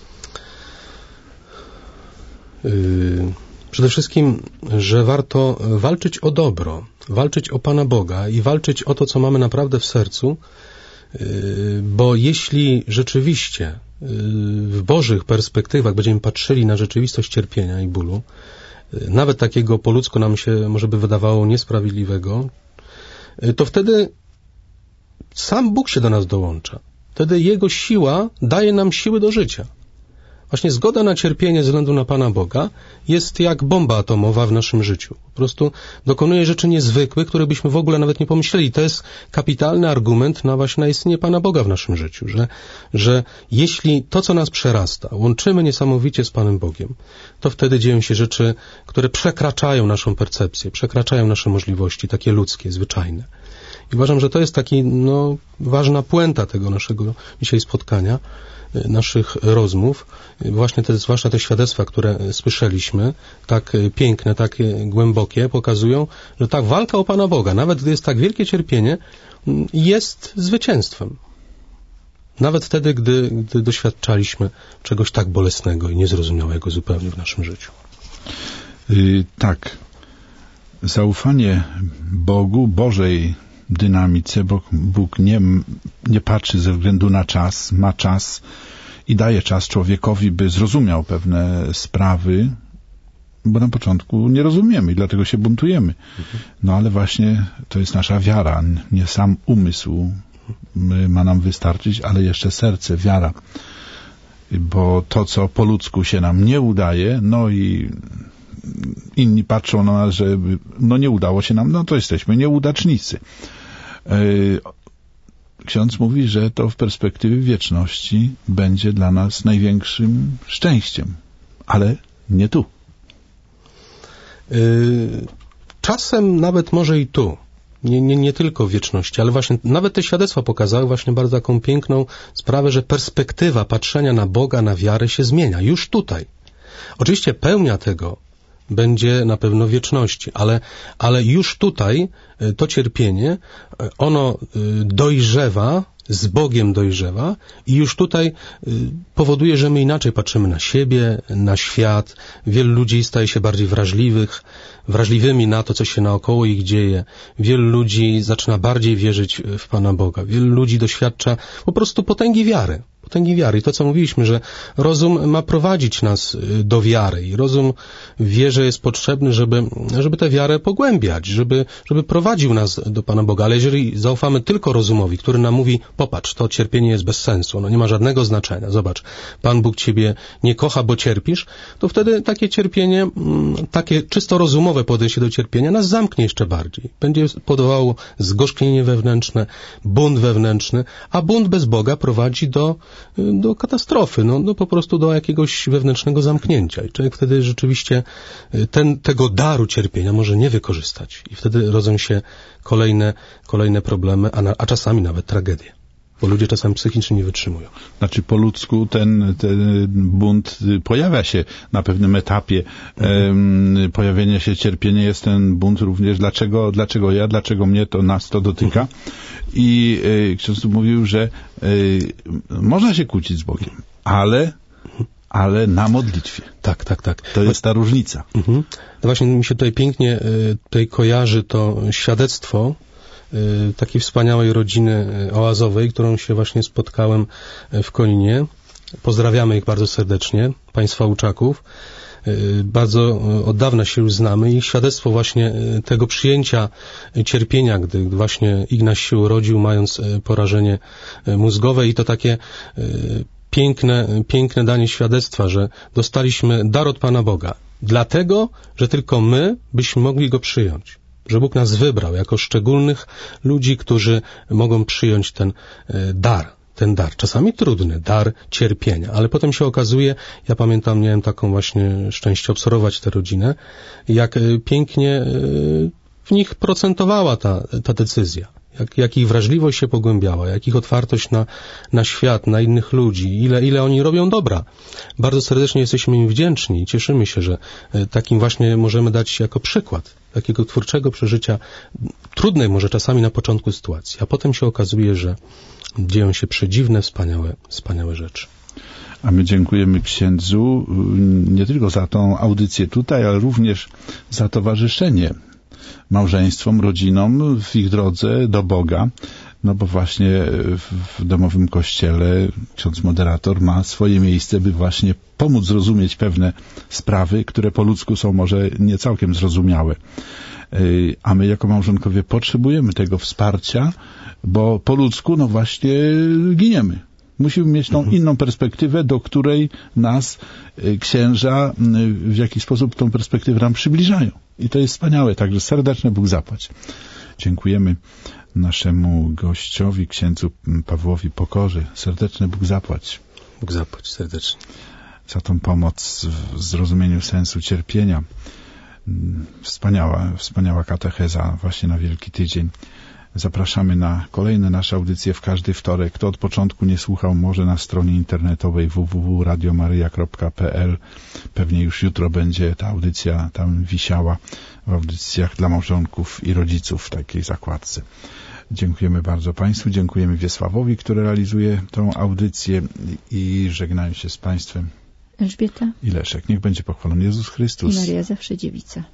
Przede wszystkim, że warto walczyć o dobro, walczyć o Pana Boga i walczyć o to, co mamy naprawdę w sercu, Bo jeśli rzeczywiście w Bożych perspektywach będziemy patrzyli na rzeczywistość cierpienia i bólu, nawet takiego po ludzku nam się może by wydawało niesprawiedliwego, to wtedy sam Bóg się do nas dołącza. Wtedy Jego siła daje nam siły do życia. Właśnie zgoda na cierpienie ze względu na Pana Boga jest jak bomba atomowa w naszym życiu. Po prostu dokonuje rzeczy niezwykłych, które byśmy w ogóle nawet nie pomyśleli. To jest kapitalny argument na właśnie na istnienie Pana Boga w naszym życiu, że jeśli to, co nas przerasta, łączymy niesamowicie z Panem Bogiem, to wtedy dzieją się rzeczy, które przekraczają naszą percepcję, przekraczają nasze możliwości, takie ludzkie, zwyczajne. I uważam, że to jest taki, ważna puenta tego naszego dzisiaj spotkania, naszych rozmów, właśnie zwłaszcza te świadectwa, które słyszeliśmy, tak piękne, tak głębokie, pokazują, że ta walka o Pana Boga, nawet gdy jest tak wielkie cierpienie, jest zwycięstwem. Nawet wtedy, gdy doświadczaliśmy czegoś tak bolesnego i niezrozumiałego zupełnie w naszym życiu. Tak. Zaufanie Bogu, Bożej dynamice, bo Bóg nie patrzy ze względu na czas, ma czas i daje czas człowiekowi, by zrozumiał pewne sprawy, bo na początku nie rozumiemy i dlatego się buntujemy. No ale właśnie to jest nasza wiara, nie sam umysł ma nam wystarczyć, ale jeszcze serce, wiara. Bo to, co po ludzku się nam nie udaje, no i inni patrzą na nas, że nie udało się nam, to jesteśmy nieudacznicy. Ksiądz mówi, że to w perspektywie wieczności będzie dla nas największym szczęściem, ale nie tu. Czasem nawet może i tu. Nie tylko w wieczności, ale właśnie nawet te świadectwa pokazały właśnie bardzo taką piękną sprawę, że perspektywa patrzenia na Boga, na wiarę się zmienia. Już tutaj. Oczywiście pełnia tego będzie na pewno w wieczności, ale już tutaj to cierpienie, ono dojrzewa, z Bogiem dojrzewa i już tutaj powoduje, że my inaczej patrzymy na siebie, na świat. Wielu ludzi staje się bardziej wrażliwymi na to, co się naokoło ich dzieje. Wielu ludzi zaczyna bardziej wierzyć w Pana Boga. Wielu ludzi doświadcza po prostu potęgi wiary. I to, co mówiliśmy, że rozum ma prowadzić nas do wiary i rozum w wierze jest potrzebny, żeby tę wiarę pogłębiać, żeby prowadził nas do Pana Boga. Ale jeżeli zaufamy tylko rozumowi, który nam mówi, popatrz, to cierpienie jest bez sensu, nie ma żadnego znaczenia, zobacz, Pan Bóg ciebie nie kocha, bo cierpisz, to wtedy takie cierpienie, takie czysto rozumowe podejście do cierpienia nas zamknie jeszcze bardziej. Będzie powodowało zgorzknienie wewnętrzne, bunt wewnętrzny, a bunt bez Boga prowadzi do katastrofy, po prostu do jakiegoś wewnętrznego zamknięcia. I człowiek wtedy rzeczywiście tego daru cierpienia może nie wykorzystać. I wtedy rodzą się kolejne problemy, a czasami nawet tragedie. Bo ludzie czasami psychicznie nie wytrzymują. Znaczy po ludzku ten bunt pojawia się na pewnym etapie. Pojawienie się cierpienia jest ten bunt również. Dlaczego ja? Dlaczego mnie to, nas to dotyka? I ksiądz tu mówił, że można się kłócić z Bogiem, ale na modlitwie. Tak. To jest ta różnica. No właśnie mi się tutaj pięknie kojarzy to świadectwo takiej wspaniałej rodziny oazowej, którą się właśnie spotkałem w Koninie. Pozdrawiamy ich bardzo serdecznie, państwa Łuczaków. Bardzo od dawna się już znamy i świadectwo właśnie tego przyjęcia cierpienia, gdy właśnie Ignaś się urodził, mając porażenie mózgowe i to takie piękne danie świadectwa, że dostaliśmy dar od Pana Boga, dlatego, że tylko my byśmy mogli go przyjąć. Że Bóg nas wybrał jako szczególnych ludzi, którzy mogą przyjąć ten dar, czasami trudny, dar cierpienia, ale potem się okazuje, ja pamiętam, miałem taką właśnie szczęście obserwować tę rodzinę, jak pięknie w nich procentowała ta decyzja, jak ich wrażliwość się pogłębiała, jak ich otwartość na świat, na innych ludzi, ile oni robią dobra. Bardzo serdecznie jesteśmy im wdzięczni i cieszymy się, że takim właśnie możemy dać jako przykład takiego twórczego przeżycia, trudnej może czasami na początku sytuacji, a potem się okazuje, że dzieją się przedziwne, wspaniałe rzeczy. A my dziękujemy księdzu nie tylko za tą audycję tutaj, ale również za towarzyszenie małżeństwom, rodzinom w ich drodze do Boga. No bo właśnie w domowym kościele ksiądz moderator ma swoje miejsce, by właśnie pomóc zrozumieć pewne sprawy, które po ludzku są może nie całkiem zrozumiałe. A my jako małżonkowie potrzebujemy tego wsparcia, bo po ludzku no właśnie giniemy. Musimy mieć tą inną perspektywę, do której nas księża w jakiś sposób tą perspektywę nam przybliżają. I to jest wspaniałe, także serdeczne Bóg zapłać. Dziękujemy naszemu gościowi, księdzu Pawłowi Pokorze. Serdeczny Bóg zapłać. Bóg zapłać serdecznie. Za tą pomoc w zrozumieniu sensu cierpienia. Wspaniała katecheza właśnie na Wielki Tydzień. Zapraszamy na kolejne nasze audycje w każdy wtorek. Kto od początku nie słuchał, może na stronie internetowej www.radiomaryja.pl. Pewnie już jutro będzie ta audycja tam wisiała w audycjach dla małżonków i rodziców w takiej zakładce. Dziękujemy bardzo Państwu, dziękujemy Wiesławowi, który realizuje tą audycję i żegnają się z Państwem Elżbieta i Leszek. Niech będzie pochwalony Jezus Chrystus. I Maria zawsze dziewica.